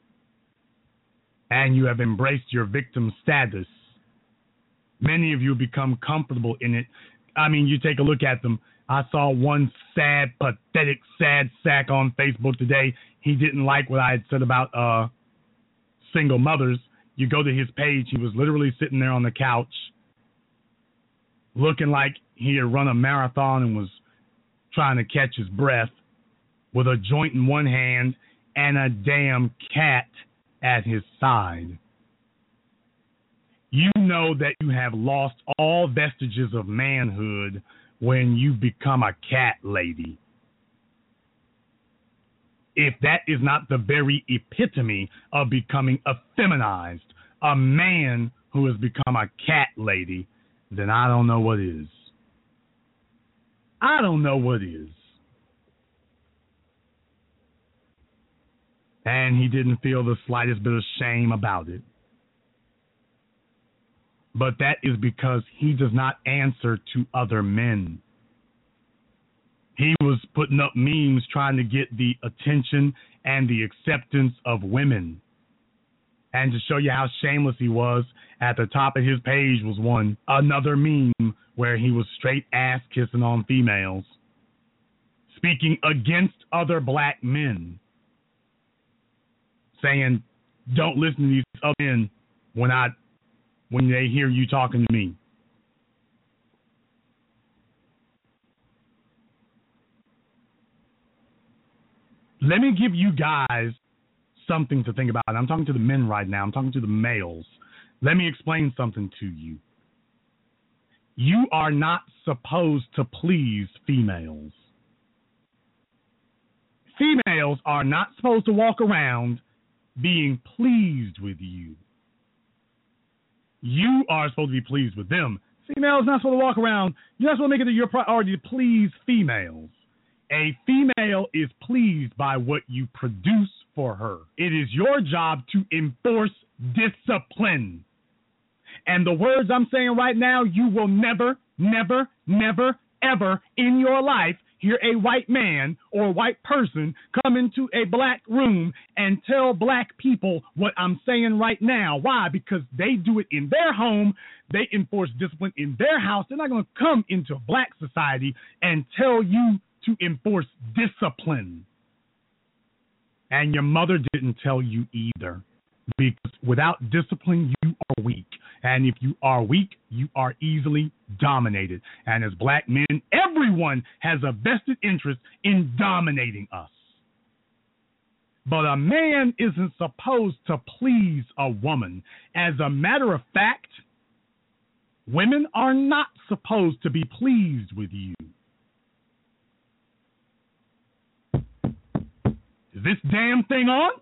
And you have embraced your victim status. Many of you become comfortable in it. I mean, you take a look at them. I saw one sad, pathetic, sad sack on Facebook today. He didn't like what I had said about single mothers. You go to his page, he was literally sitting there on the couch looking like he had run a marathon and was trying to catch his breath with a joint in one hand and a damn cat at his side. You know that you have lost all vestiges of manhood when you become a cat lady. If that is not the very epitome of becoming effeminized, a man who has become a cat lady, then I don't know what is. I don't know what is. And he didn't feel the slightest bit of shame about it. But that is because he does not answer to other men. He was putting up memes trying to get the attention and the acceptance of women. And to show you how shameless he was, at the top of his page was another meme where he was straight ass kissing on females, speaking against other black men, saying, don't listen to these other men when they hear you talking to me. Let me give you guys something to think about. I'm talking to the men right now. I'm talking to the males. Let me explain something to you. You are not supposed to please females. Females are not supposed to walk around being pleased with you. You are supposed to be pleased with them. Females not supposed to walk around. You're not supposed to make it your priority to please females. A female is pleased by what you produce for her. It is your job to enforce discipline. And the words I'm saying right now, you will never, never, never, ever in your life hear a white man or white person come into a black room and tell black people what I'm saying right now. Why? Because they do it in their home. They enforce discipline in their house. They're not going to come into black society and tell you to enforce discipline. And your mother didn't tell you either. Because without discipline, you are weak. And if you are weak, you are easily dominated. And as black men, everyone has a vested interest in dominating us. But a man isn't supposed to please a woman. As a matter of fact, women are not supposed to be pleased with you. Is this damn thing on?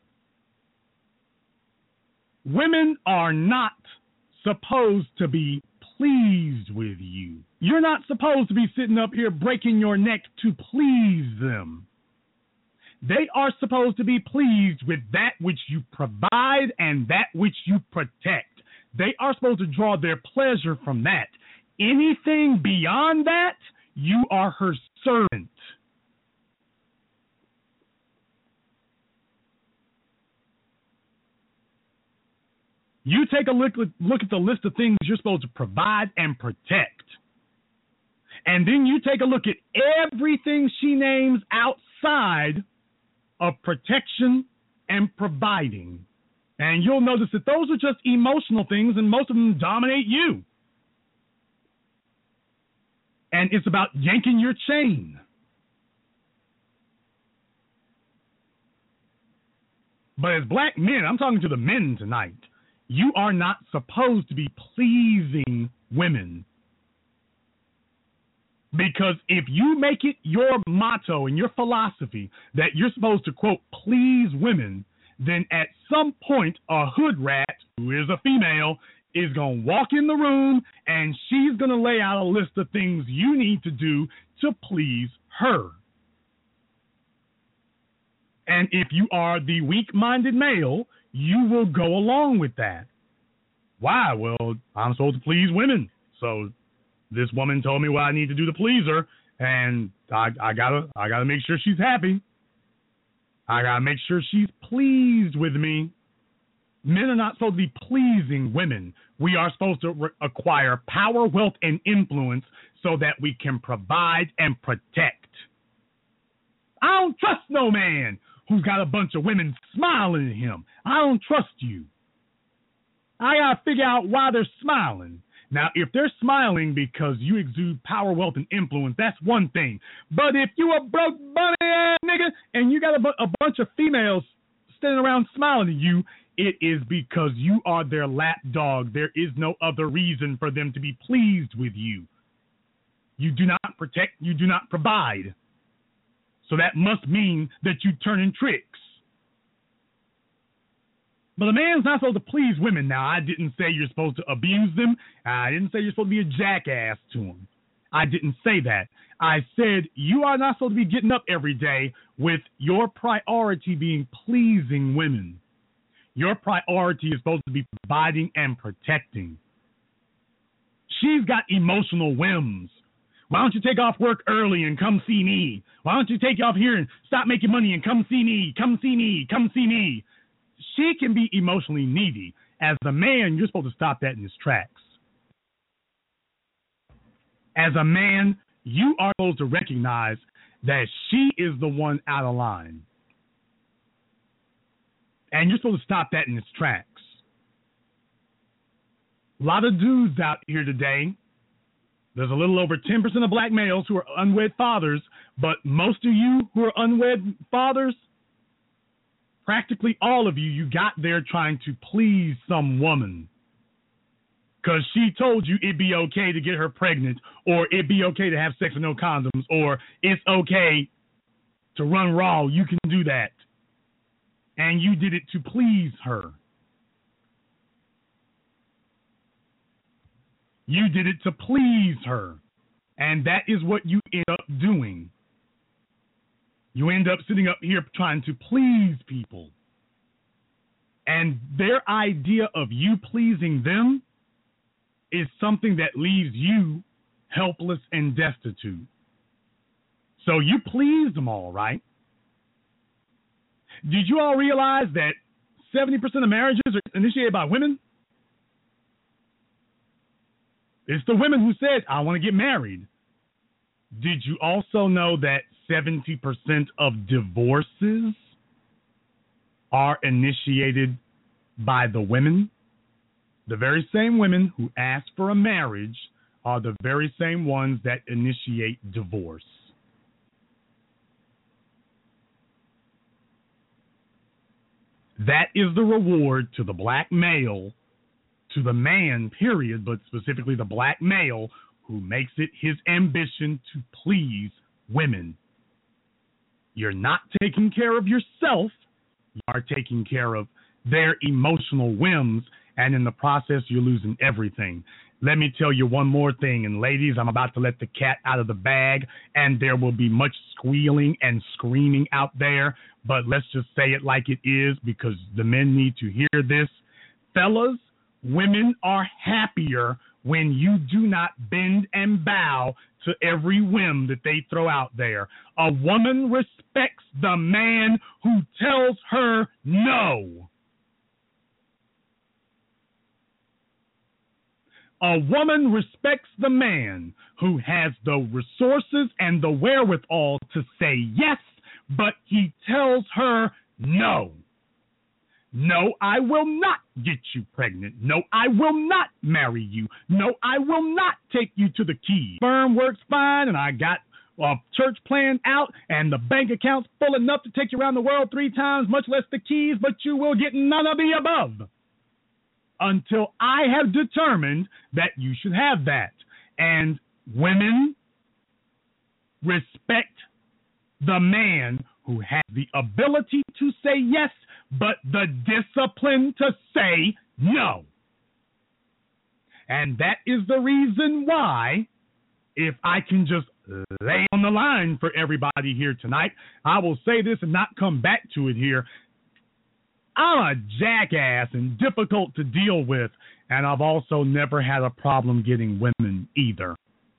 Women are not supposed to be pleased with you. You're not supposed to be sitting up here breaking your neck to please them. They are supposed to be pleased with that which you provide and that which you protect. They are supposed to draw their pleasure from that. Anything beyond that, you are her servant. You take a look at the list of things you're supposed to provide and protect. And then you take a look at everything she names outside of protection and providing. And you'll notice that those are just emotional things, and most of them dominate you. And it's about yanking your chain. But as black men, I'm talking to the men tonight. You are not supposed to be pleasing women. Because if you make it your motto and your philosophy that you're supposed to, quote, please women, then at some point a hood rat, who is a female, is going to walk in the room and she's going to lay out a list of things you need to do to please her. And if you are the weak-minded male, you will go along with that. Why? Well, I'm supposed to please women. So this woman told me what I need to do to please her, and I gotta make sure she's happy. I gotta make sure she's pleased with me. Men are not supposed to be pleasing women. We are supposed to acquire power, wealth, and influence so that we can provide and protect. I don't trust no man who's got a bunch of women smiling at him. I don't trust you. I gotta figure out why they're smiling. Now, if they're smiling because you exude power, wealth, and influence, that's one thing. But if you a broke, bunny-ass nigga and you got a bunch of females standing around smiling at you, it is because you are their lap dog. There is no other reason for them to be pleased with you. You do not protect, you do not provide. So that must mean that you turn in tricks. But a man's not supposed to please women. Now, I didn't say you're supposed to abuse them. I didn't say you're supposed to be a jackass to them. I didn't say that. I said you are not supposed to be getting up every day with your priority being pleasing women. Your priority is supposed to be providing and protecting. She's got emotional whims. Why don't you take off work early and come see me? Why don't you take off here and stop making money and come see me? Come see me. Come see me. She can be emotionally needy. As a man, you're supposed to stop that in its tracks. As a man, you are supposed to recognize that she is the one out of line. And you're supposed to stop that in its tracks. A lot of dudes out here today, there's a little over 10% of black males who are unwed fathers, but most of you who are unwed fathers, practically all of you, you got there trying to please some woman. Because she told you it'd be okay to get her pregnant, or it'd be okay to have sex with no condoms, or it's okay to run raw. You can do that. And you did it to please her. You did it to please her. And that is what you end up doing. You end up sitting up here trying to please people. And their idea of you pleasing them is something that leaves you helpless and destitute. So you pleased them all, right? Did you all realize that 70% of marriages are initiated by women? It's the women who said, I want to get married. Did you also know that 70% of divorces are initiated by the women? The very same women who ask for a marriage are the very same ones that initiate divorce. That is the reward to the black male, to the man, period, but specifically the black male who makes it his ambition to please women. You're not taking care of yourself. You are taking care of their emotional whims, and in the process, you're losing everything. Let me tell you one more thing, and ladies, I'm about to let the cat out of the bag, and there will be much squealing and screaming out there, but let's just say it like it is because the men need to hear this. Fellas, women are happier when you do not bend and bow to every whim that they throw out there. A woman respects the man who tells her no. A woman respects the man who has the resources and the wherewithal to say yes, but he tells her no. No, I will not get you pregnant. No, I will not marry you. No, I will not take you to the keys. Firm works fine, and I got a church planned out, and the bank account's full enough to take you around the world 3 times, much less the keys, but you will get none of the above. until I have determined that you should have that. And women, respect the man who has the ability to say yes, but the discipline to say no. And that is the reason why, if I can just lay on the line for everybody here tonight, I will say this and not come back to it here. I'm a jackass and difficult to deal with, and I've also never had a problem getting women either.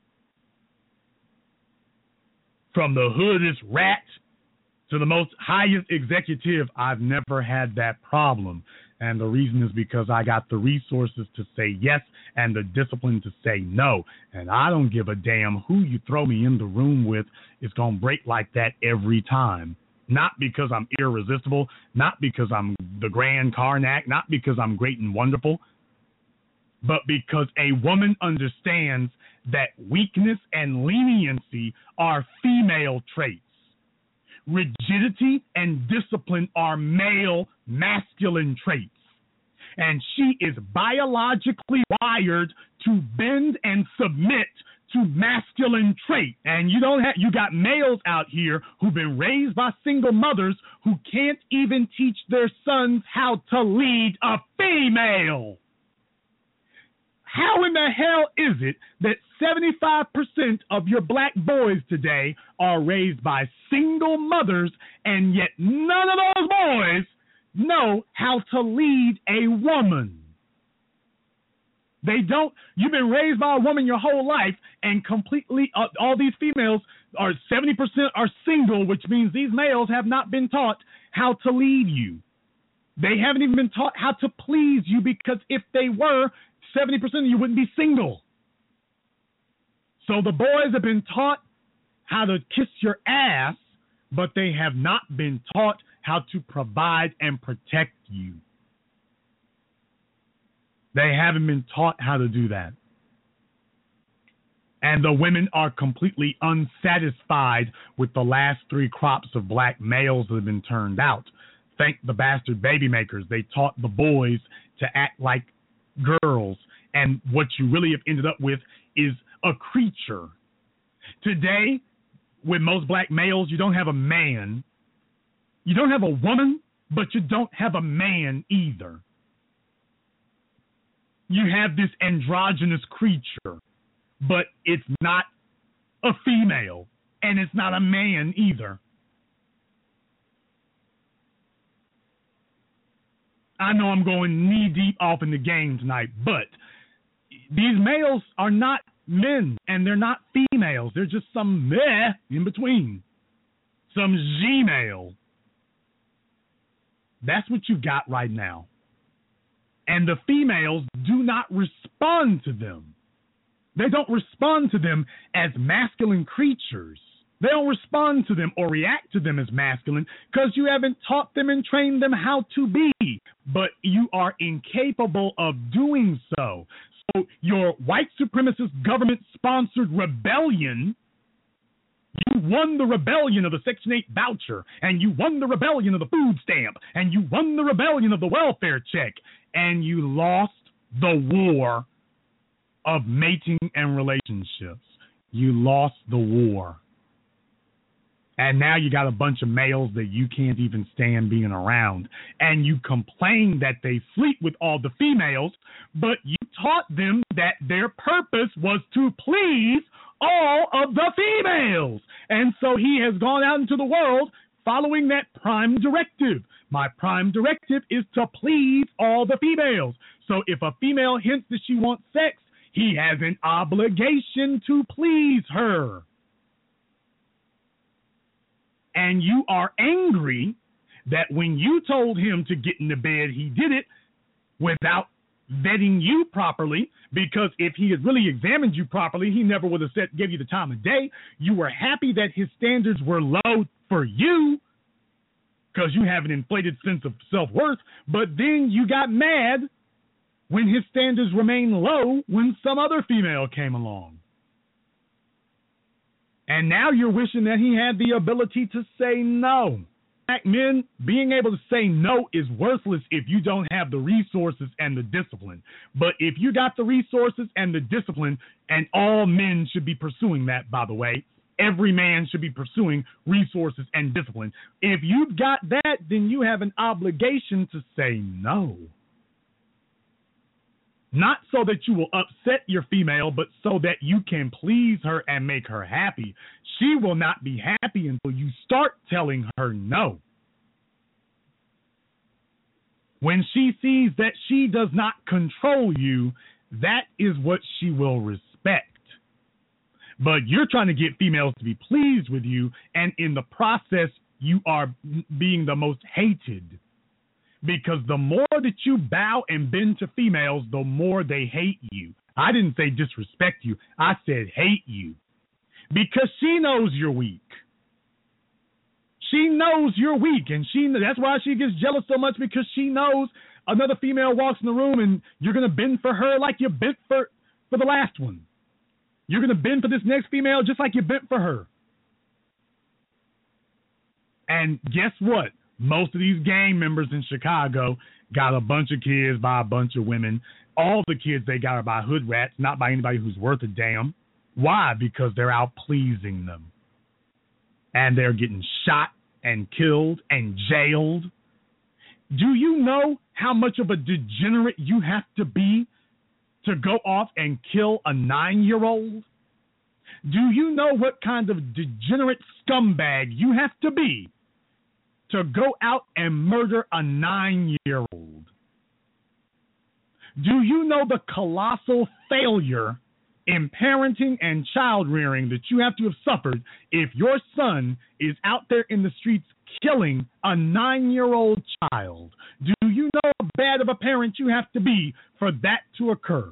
From the hoodest rat to the most highest executive, I've never had that problem. And the reason is because I got the resources to say yes and the discipline to say no. And I don't give a damn who you throw me in the room with. It's going to break like that every time. Not because I'm irresistible, not because I'm the Grand Karnak, not because I'm great and wonderful, but because a woman understands that weakness and leniency are female traits. Rigidity and discipline are male masculine traits. And she is biologically wired to bend and submit to masculine traits. And you got males out here who've been raised by single mothers who can't even teach their sons how to lead a female. How in the hell is it that 75% of your black boys today are raised by single mothers, and yet none of those boys know how to lead a woman? They don't. You've been raised by a woman your whole life, and completely all these females are 70% are single, which means these males have not been taught how to lead you. They haven't even been taught how to please you, because if they were, 70% of you wouldn't be single. So the boys have been taught how to kiss your ass, but they have not been taught how to provide and protect you. They haven't been taught how to do that. And the women are completely unsatisfied with the last 3 crops of black males that have been turned out. Thank the bastard baby makers. They taught the boys to act like girls, and what you really have ended up with is a creature. Today, with most black males, you don't have a man. You don't have a woman, but you don't have a man either. You have this androgynous creature, but it's not a female, and it's not a man either. I know I'm going knee-deep off in the game tonight, but these males are not men, and they're not females. They're just some meh in between. Some G-male. That's what you got right now. And the females do not respond to them. They don't respond to them as masculine creatures. They don't respond to them or react to them as masculine because you haven't taught them and trained them how to be. But you are incapable of doing so. So your white supremacist government-sponsored rebellion, you won the rebellion of the Section 8 voucher, and you won the rebellion of the food stamp, and you won the rebellion of the welfare check, and you lost the war of mating and relationships. You lost the war. And now you got a bunch of males that you can't even stand being around. And you complain that they sleep with all the females, but you taught them that their purpose was to please all of the females. And so he has gone out into the world following that prime directive. My prime directive is to please all the females. So if a female hints that she wants sex, he has an obligation to please her. And you are angry that when you told him to get in the bed, he did it without vetting you properly, because if he had really examined you properly, he never would have gave you the time of day. You were happy that his standards were low for you because you have an inflated sense of self-worth, but then you got mad when his standards remained low when some other female came along. And now you're wishing that he had the ability to say no. black men, being able to say no is worthless if you don't have the resources and the discipline. But if you got the resources and the discipline, and all men should be pursuing that, by the way, every man should be pursuing resources and discipline. If you've got that, then you have an obligation to say no. Not so that you will upset your female, but so that you can please her and make her happy. She will not be happy until you start telling her no. When she sees that she does not control you, that is what she will respect. But you're trying to get females to be pleased with you, and in the process, you are being the most hated. Because the more that you bow and bend to females, the more they hate you. I didn't say disrespect you. I said hate you. Because she knows you're weak. She knows you're weak, and that's why she gets jealous so much, because she knows another female walks in the room and you're going to bend for her like you bent for the last one. You're going to bend for this next female just like you bent for her. And guess what? Most of these gang members in Chicago got a bunch of kids by a bunch of women. All the kids they got are by hood rats, not by anybody who's worth a damn. Why? Because they're out pleasing them. And they're getting shot and killed and jailed. Do you know how much of a degenerate you have to be to go off and kill a 9-year-old? Do you know what kind of degenerate scumbag you have to be to go out and murder a 9-year-old? Do you know the colossal failure in parenting and child rearing that you have to have suffered if your son is out there in the streets killing a 9-year-old child? Do you know how bad of a parent you have to be for that to occur?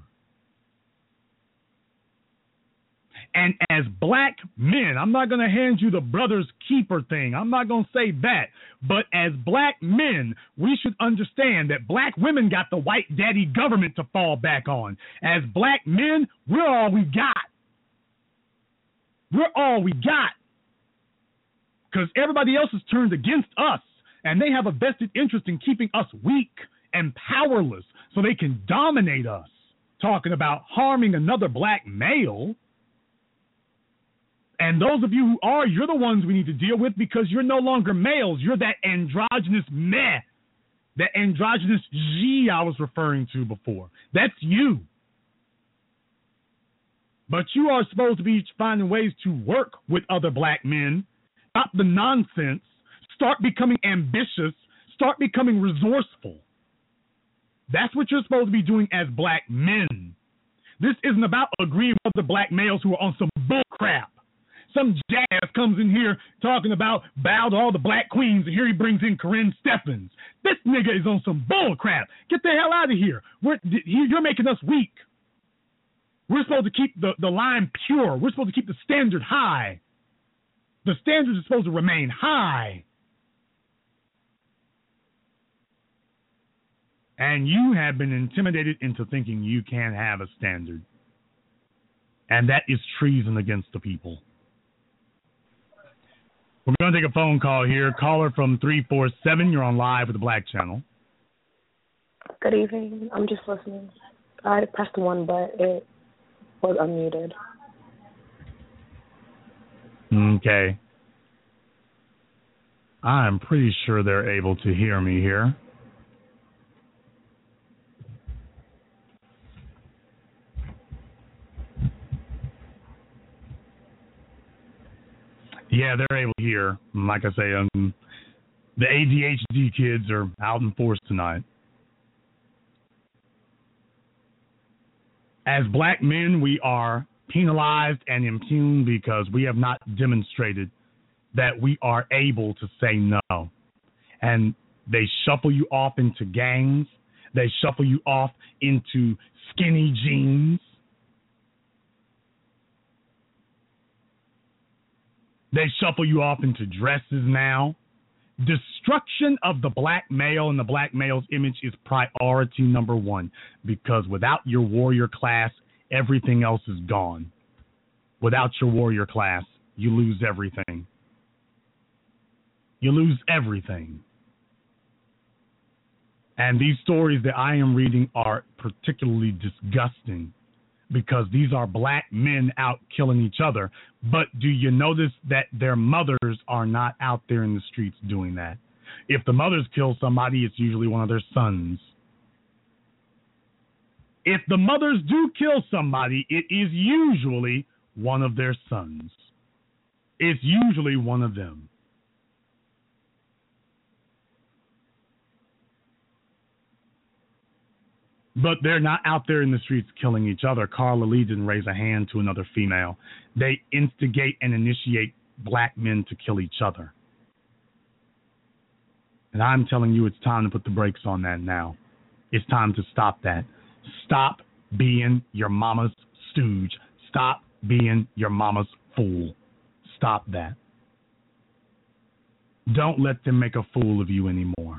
And as black men, I'm not going to hand you the brother's keeper thing. I'm not going to say that. But as black men, we should understand that black women got the white daddy government to fall back on. As black men, we're all we got. We're all we got. Because everybody else has turned against us, and they have a vested interest in keeping us weak and powerless so they can dominate us. Talking about harming another black male. And those of you who are, you're the ones we need to deal with, because you're no longer males. You're that androgynous meh, that androgynous G I was referring to before. That's you. But you are supposed to be finding ways to work with other black men. Stop the nonsense. Start becoming ambitious. Start becoming resourceful. That's what you're supposed to be doing as black men. This isn't about agreeing with other black males who are on some bull crap. Some jazz comes in here talking about bow to all the black queens, and here he brings in Corinne Stephens. This nigga is on some bull crap. Get the hell out of here. You're making us weak. We're supposed to keep the line pure. We're supposed to keep the standard high. The standards are supposed to remain high. And you have been intimidated into thinking you can't have a standard. And that is treason against the people. We're going to take a phone call here. Caller from 347. You're on live with the Black Channel. Good evening. I'm just listening. I pressed 1, but it was unmuted. Okay. I'm pretty sure they're able to hear me here. Yeah, they're able to hear. Like I say, the ADHD kids are out in force tonight. As black men, we are penalized and impugned because we have not demonstrated that we are able to say no. And they shuffle you off into gangs. They shuffle you off into skinny jeans. They shuffle you off into dresses now. Destruction of the black male and the black male's image is priority number 1, because without your warrior class, everything else is gone. Without your warrior class, you lose everything. You lose everything. And these stories that I am reading are particularly disgusting because these are black men out killing each other. But do you notice that their mothers are not out there in the streets doing that? If the mothers kill somebody, it's usually one of their sons. If the mothers do kill somebody, it is usually one of their sons. It's usually one of them. But they're not out there in the streets killing each other. Carla Lee didn't raise a hand to another female. They instigate and initiate black men to kill each other. And I'm telling you, it's time to put the brakes on that now. It's time to stop that. Stop being your mama's stooge. Stop being your mama's fool. Stop that. Don't let them make a fool of you anymore.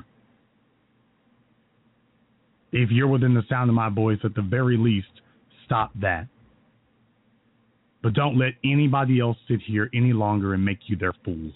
If you're within the sound of my voice, at the very least, stop that. But don't let anybody else sit here any longer and make you their fool.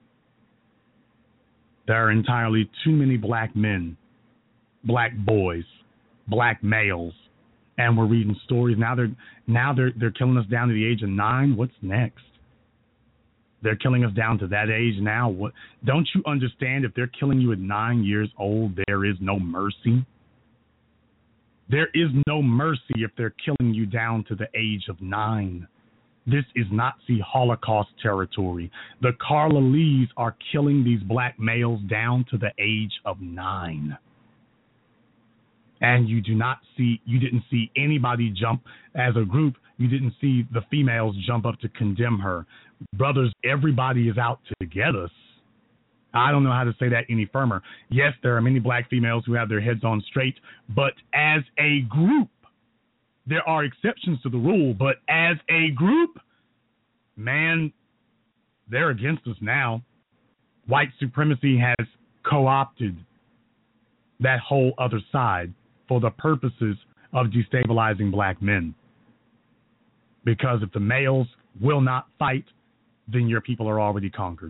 There are entirely too many black men, black boys, black males, and we're reading stories. Now they're killing us down to the age of 9. What's next? They're killing us down to that age now. What? Don't you understand? If they're killing you at 9 years old, there is no mercy. There is no mercy if they're killing you down to the age of 9. This is Nazi Holocaust territory. The Carla Lees are killing these black males down to the age of 9. And you didn't see anybody jump as a group. You didn't see the females jump up to condemn her. Brothers, everybody is out to get us. I don't know how to say that any firmer. Yes, there are many black females who have their heads on straight, but as a group, there are exceptions to the rule, but as a group, man, they're against us now. White supremacy has co-opted that whole other side for the purposes of destabilizing black men. Because if the males will not fight, then your people are already conquered.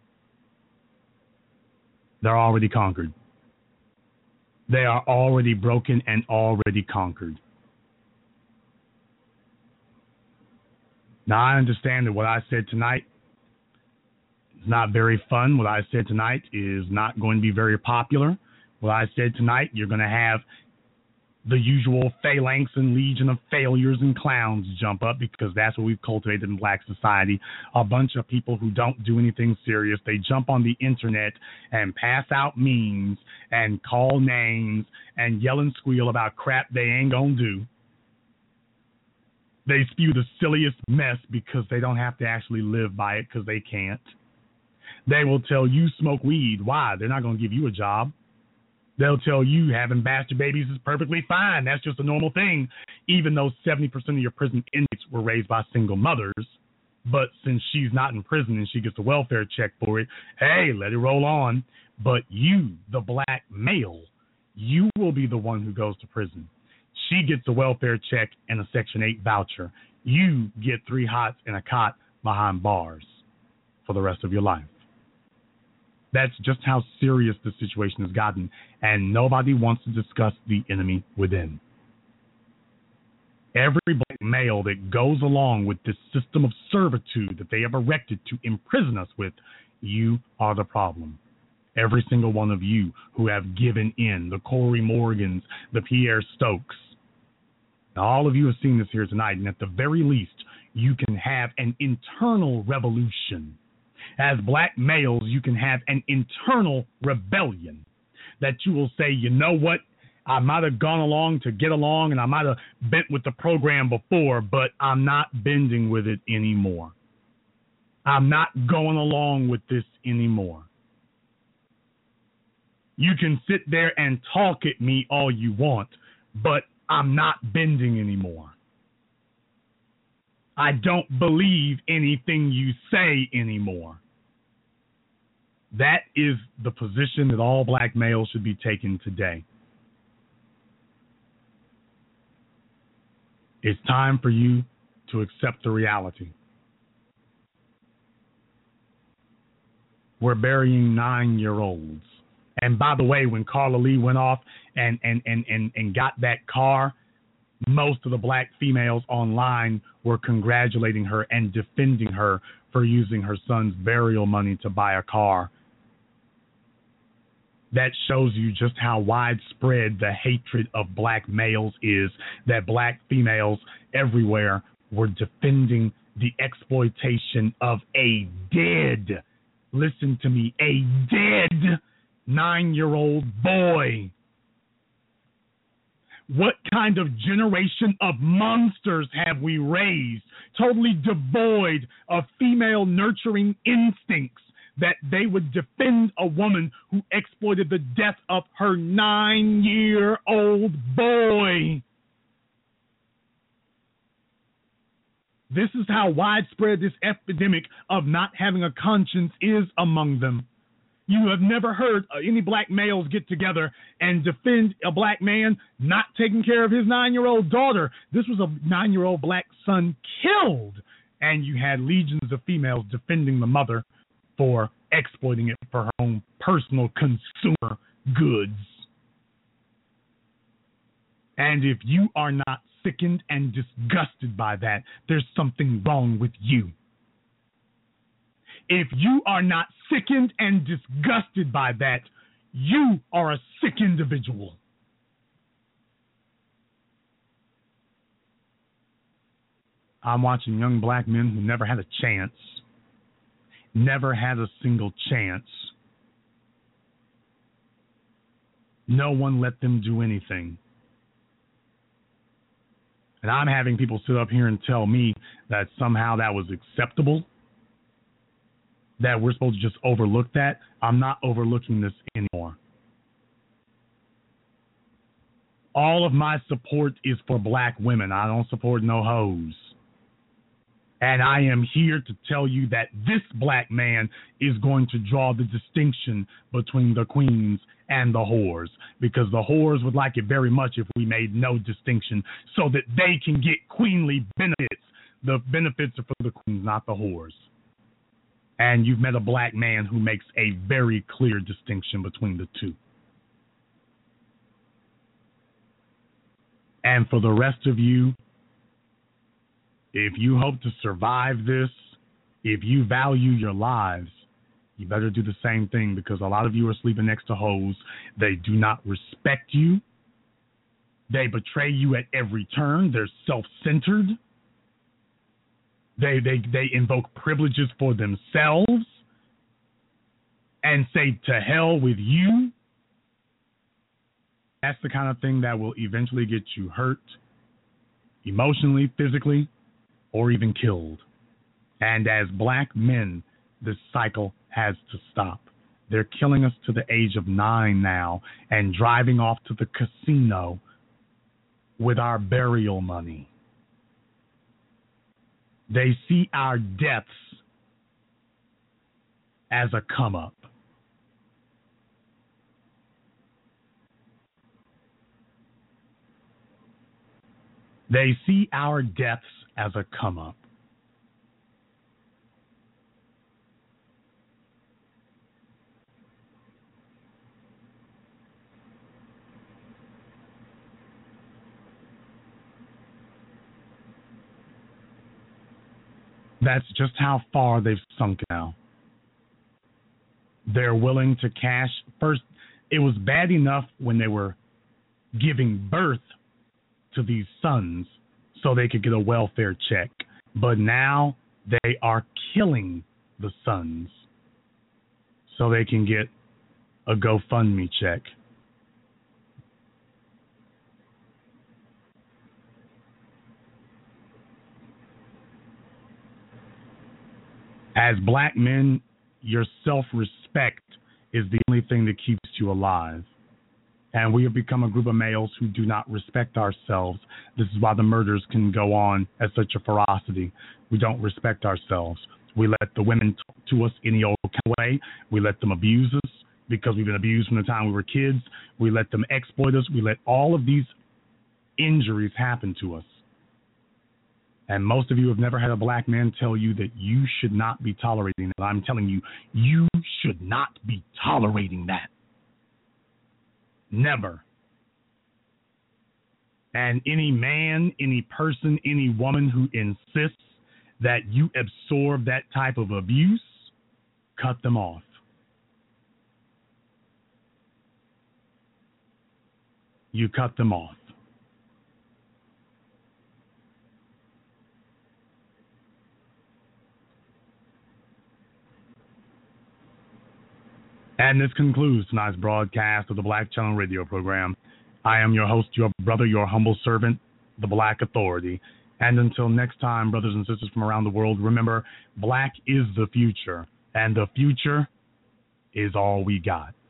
They're already conquered. They are already broken and already conquered. Now, I understand that what I said tonight is not very fun. What I said tonight is not going to be very popular. What I said tonight, you're going to have the usual phalanx and legion of failures and clowns jump up because that's what we've cultivated in black society. A bunch of people who don't do anything serious. They jump on the internet and pass out memes and call names and yell and squeal about crap they ain't gonna do. They spew the silliest mess because they don't have to actually live by it because they can't. They will tell you smoke weed. Why? They're not going to give you a job. They'll tell you having bastard babies is perfectly fine. That's just a normal thing, even though 70% of your prison inmates were raised by single mothers. But since she's not in prison and she gets a welfare check for it, hey, let it roll on. But you, the black male, you will be the one who goes to prison. She gets a welfare check and a Section 8 voucher. You get 3 hots and a cot behind bars for the rest of your life. That's just how serious the situation has gotten, and nobody wants to discuss the enemy within. Every black male that goes along with this system of servitude that they have erected to imprison us with, you are the problem. Every single one of you who have given in, the Corey Morgans, the Pierre Stokes. Now, all of you have seen this here tonight, and at the very least, you can have an internal revolution. As black males, you can have an internal rebellion that you will say, you know what, I might have gone along to get along and I might have bent with the program before, but I'm not bending with it anymore. I'm not going along with this anymore. You can sit there and talk at me all you want, but I'm not bending anymore. I don't believe anything you say anymore. That is the position that all black males should be taking today. It's time for you to accept the reality. were burying 9-year-olds. And by the way, when Carla Lee went off and got that car, most of the black females online were congratulating her and defending her for using her son's burial money to buy a car. That shows you just how widespread the hatred of black males is, that black females everywhere were defending the exploitation of a dead, listen to me, a dead 9-year-old boy. What kind of generation of monsters have we raised, totally devoid of female nurturing instincts, that they would defend a woman who exploited the death of her 9-year-old boy? This is how widespread this epidemic of not having a conscience is among them. You have never heard any black males get together and defend a black man not taking care of his 9-year-old daughter. This was a 9-year-old black son killed, and you had legions of females defending the mother for exploiting it for her own personal consumer goods. And if you are not sickened and disgusted by that, there's something wrong with you. If you are not sickened and disgusted by that, you are a sick individual. I'm watching young black men who never had a chance, never had a single chance. No one let them do anything. And I'm having people sit up here and tell me that somehow that was acceptable, that we're supposed to just overlook that. I'm not overlooking this anymore. All of my support is for black women. I don't support no hoes. And I am here to tell you that this black man is going to draw the distinction between the queens and the whores, because the whores would like it very much if we made no distinction so that they can get queenly benefits. The benefits are for the queens, not the whores. And you've met a black man who makes a very clear distinction between the two. And for the rest of you, if you hope to survive this, if you value your lives, you better do the same thing, because a lot of you are sleeping next to hoes. They do not respect you. They betray you at every turn. They're self-centered. They invoke privileges for themselves and say to hell with you. That's the kind of thing that will eventually get you hurt emotionally, physically, or even killed. And as black men, this cycle has to stop. They're killing us to the age of 9 now and driving off to the casino with our burial money. They see our deaths as a come up. They see our deaths as a come up. That's just how far they've sunk now. They're willing to cash. First, it was bad enough when they were giving birth to these sons so they could get a welfare check. But now they are killing the sons so they can get a GoFundMe check. As black men, your self-respect is the only thing that keeps you alive. And we have become a group of males who do not respect ourselves. This is why the murders can go on at such a ferocity. We don't respect ourselves. We let the women talk to us any old way. We let them abuse us because we've been abused from the time we were kids. We let them exploit us. We let all of these injuries happen to us. And most of you have never had a black man tell you that you should not be tolerating that. I'm telling you, you should not be tolerating that. Never. And any man, any person, any woman who insists that you absorb that type of abuse, cut them off. You cut them off. And this concludes tonight's broadcast of the Black Channel Radio program. I am your host, your brother, your humble servant, the Black Authority. And until next time, brothers and sisters from around the world, remember, black is the future, and the future is all we got.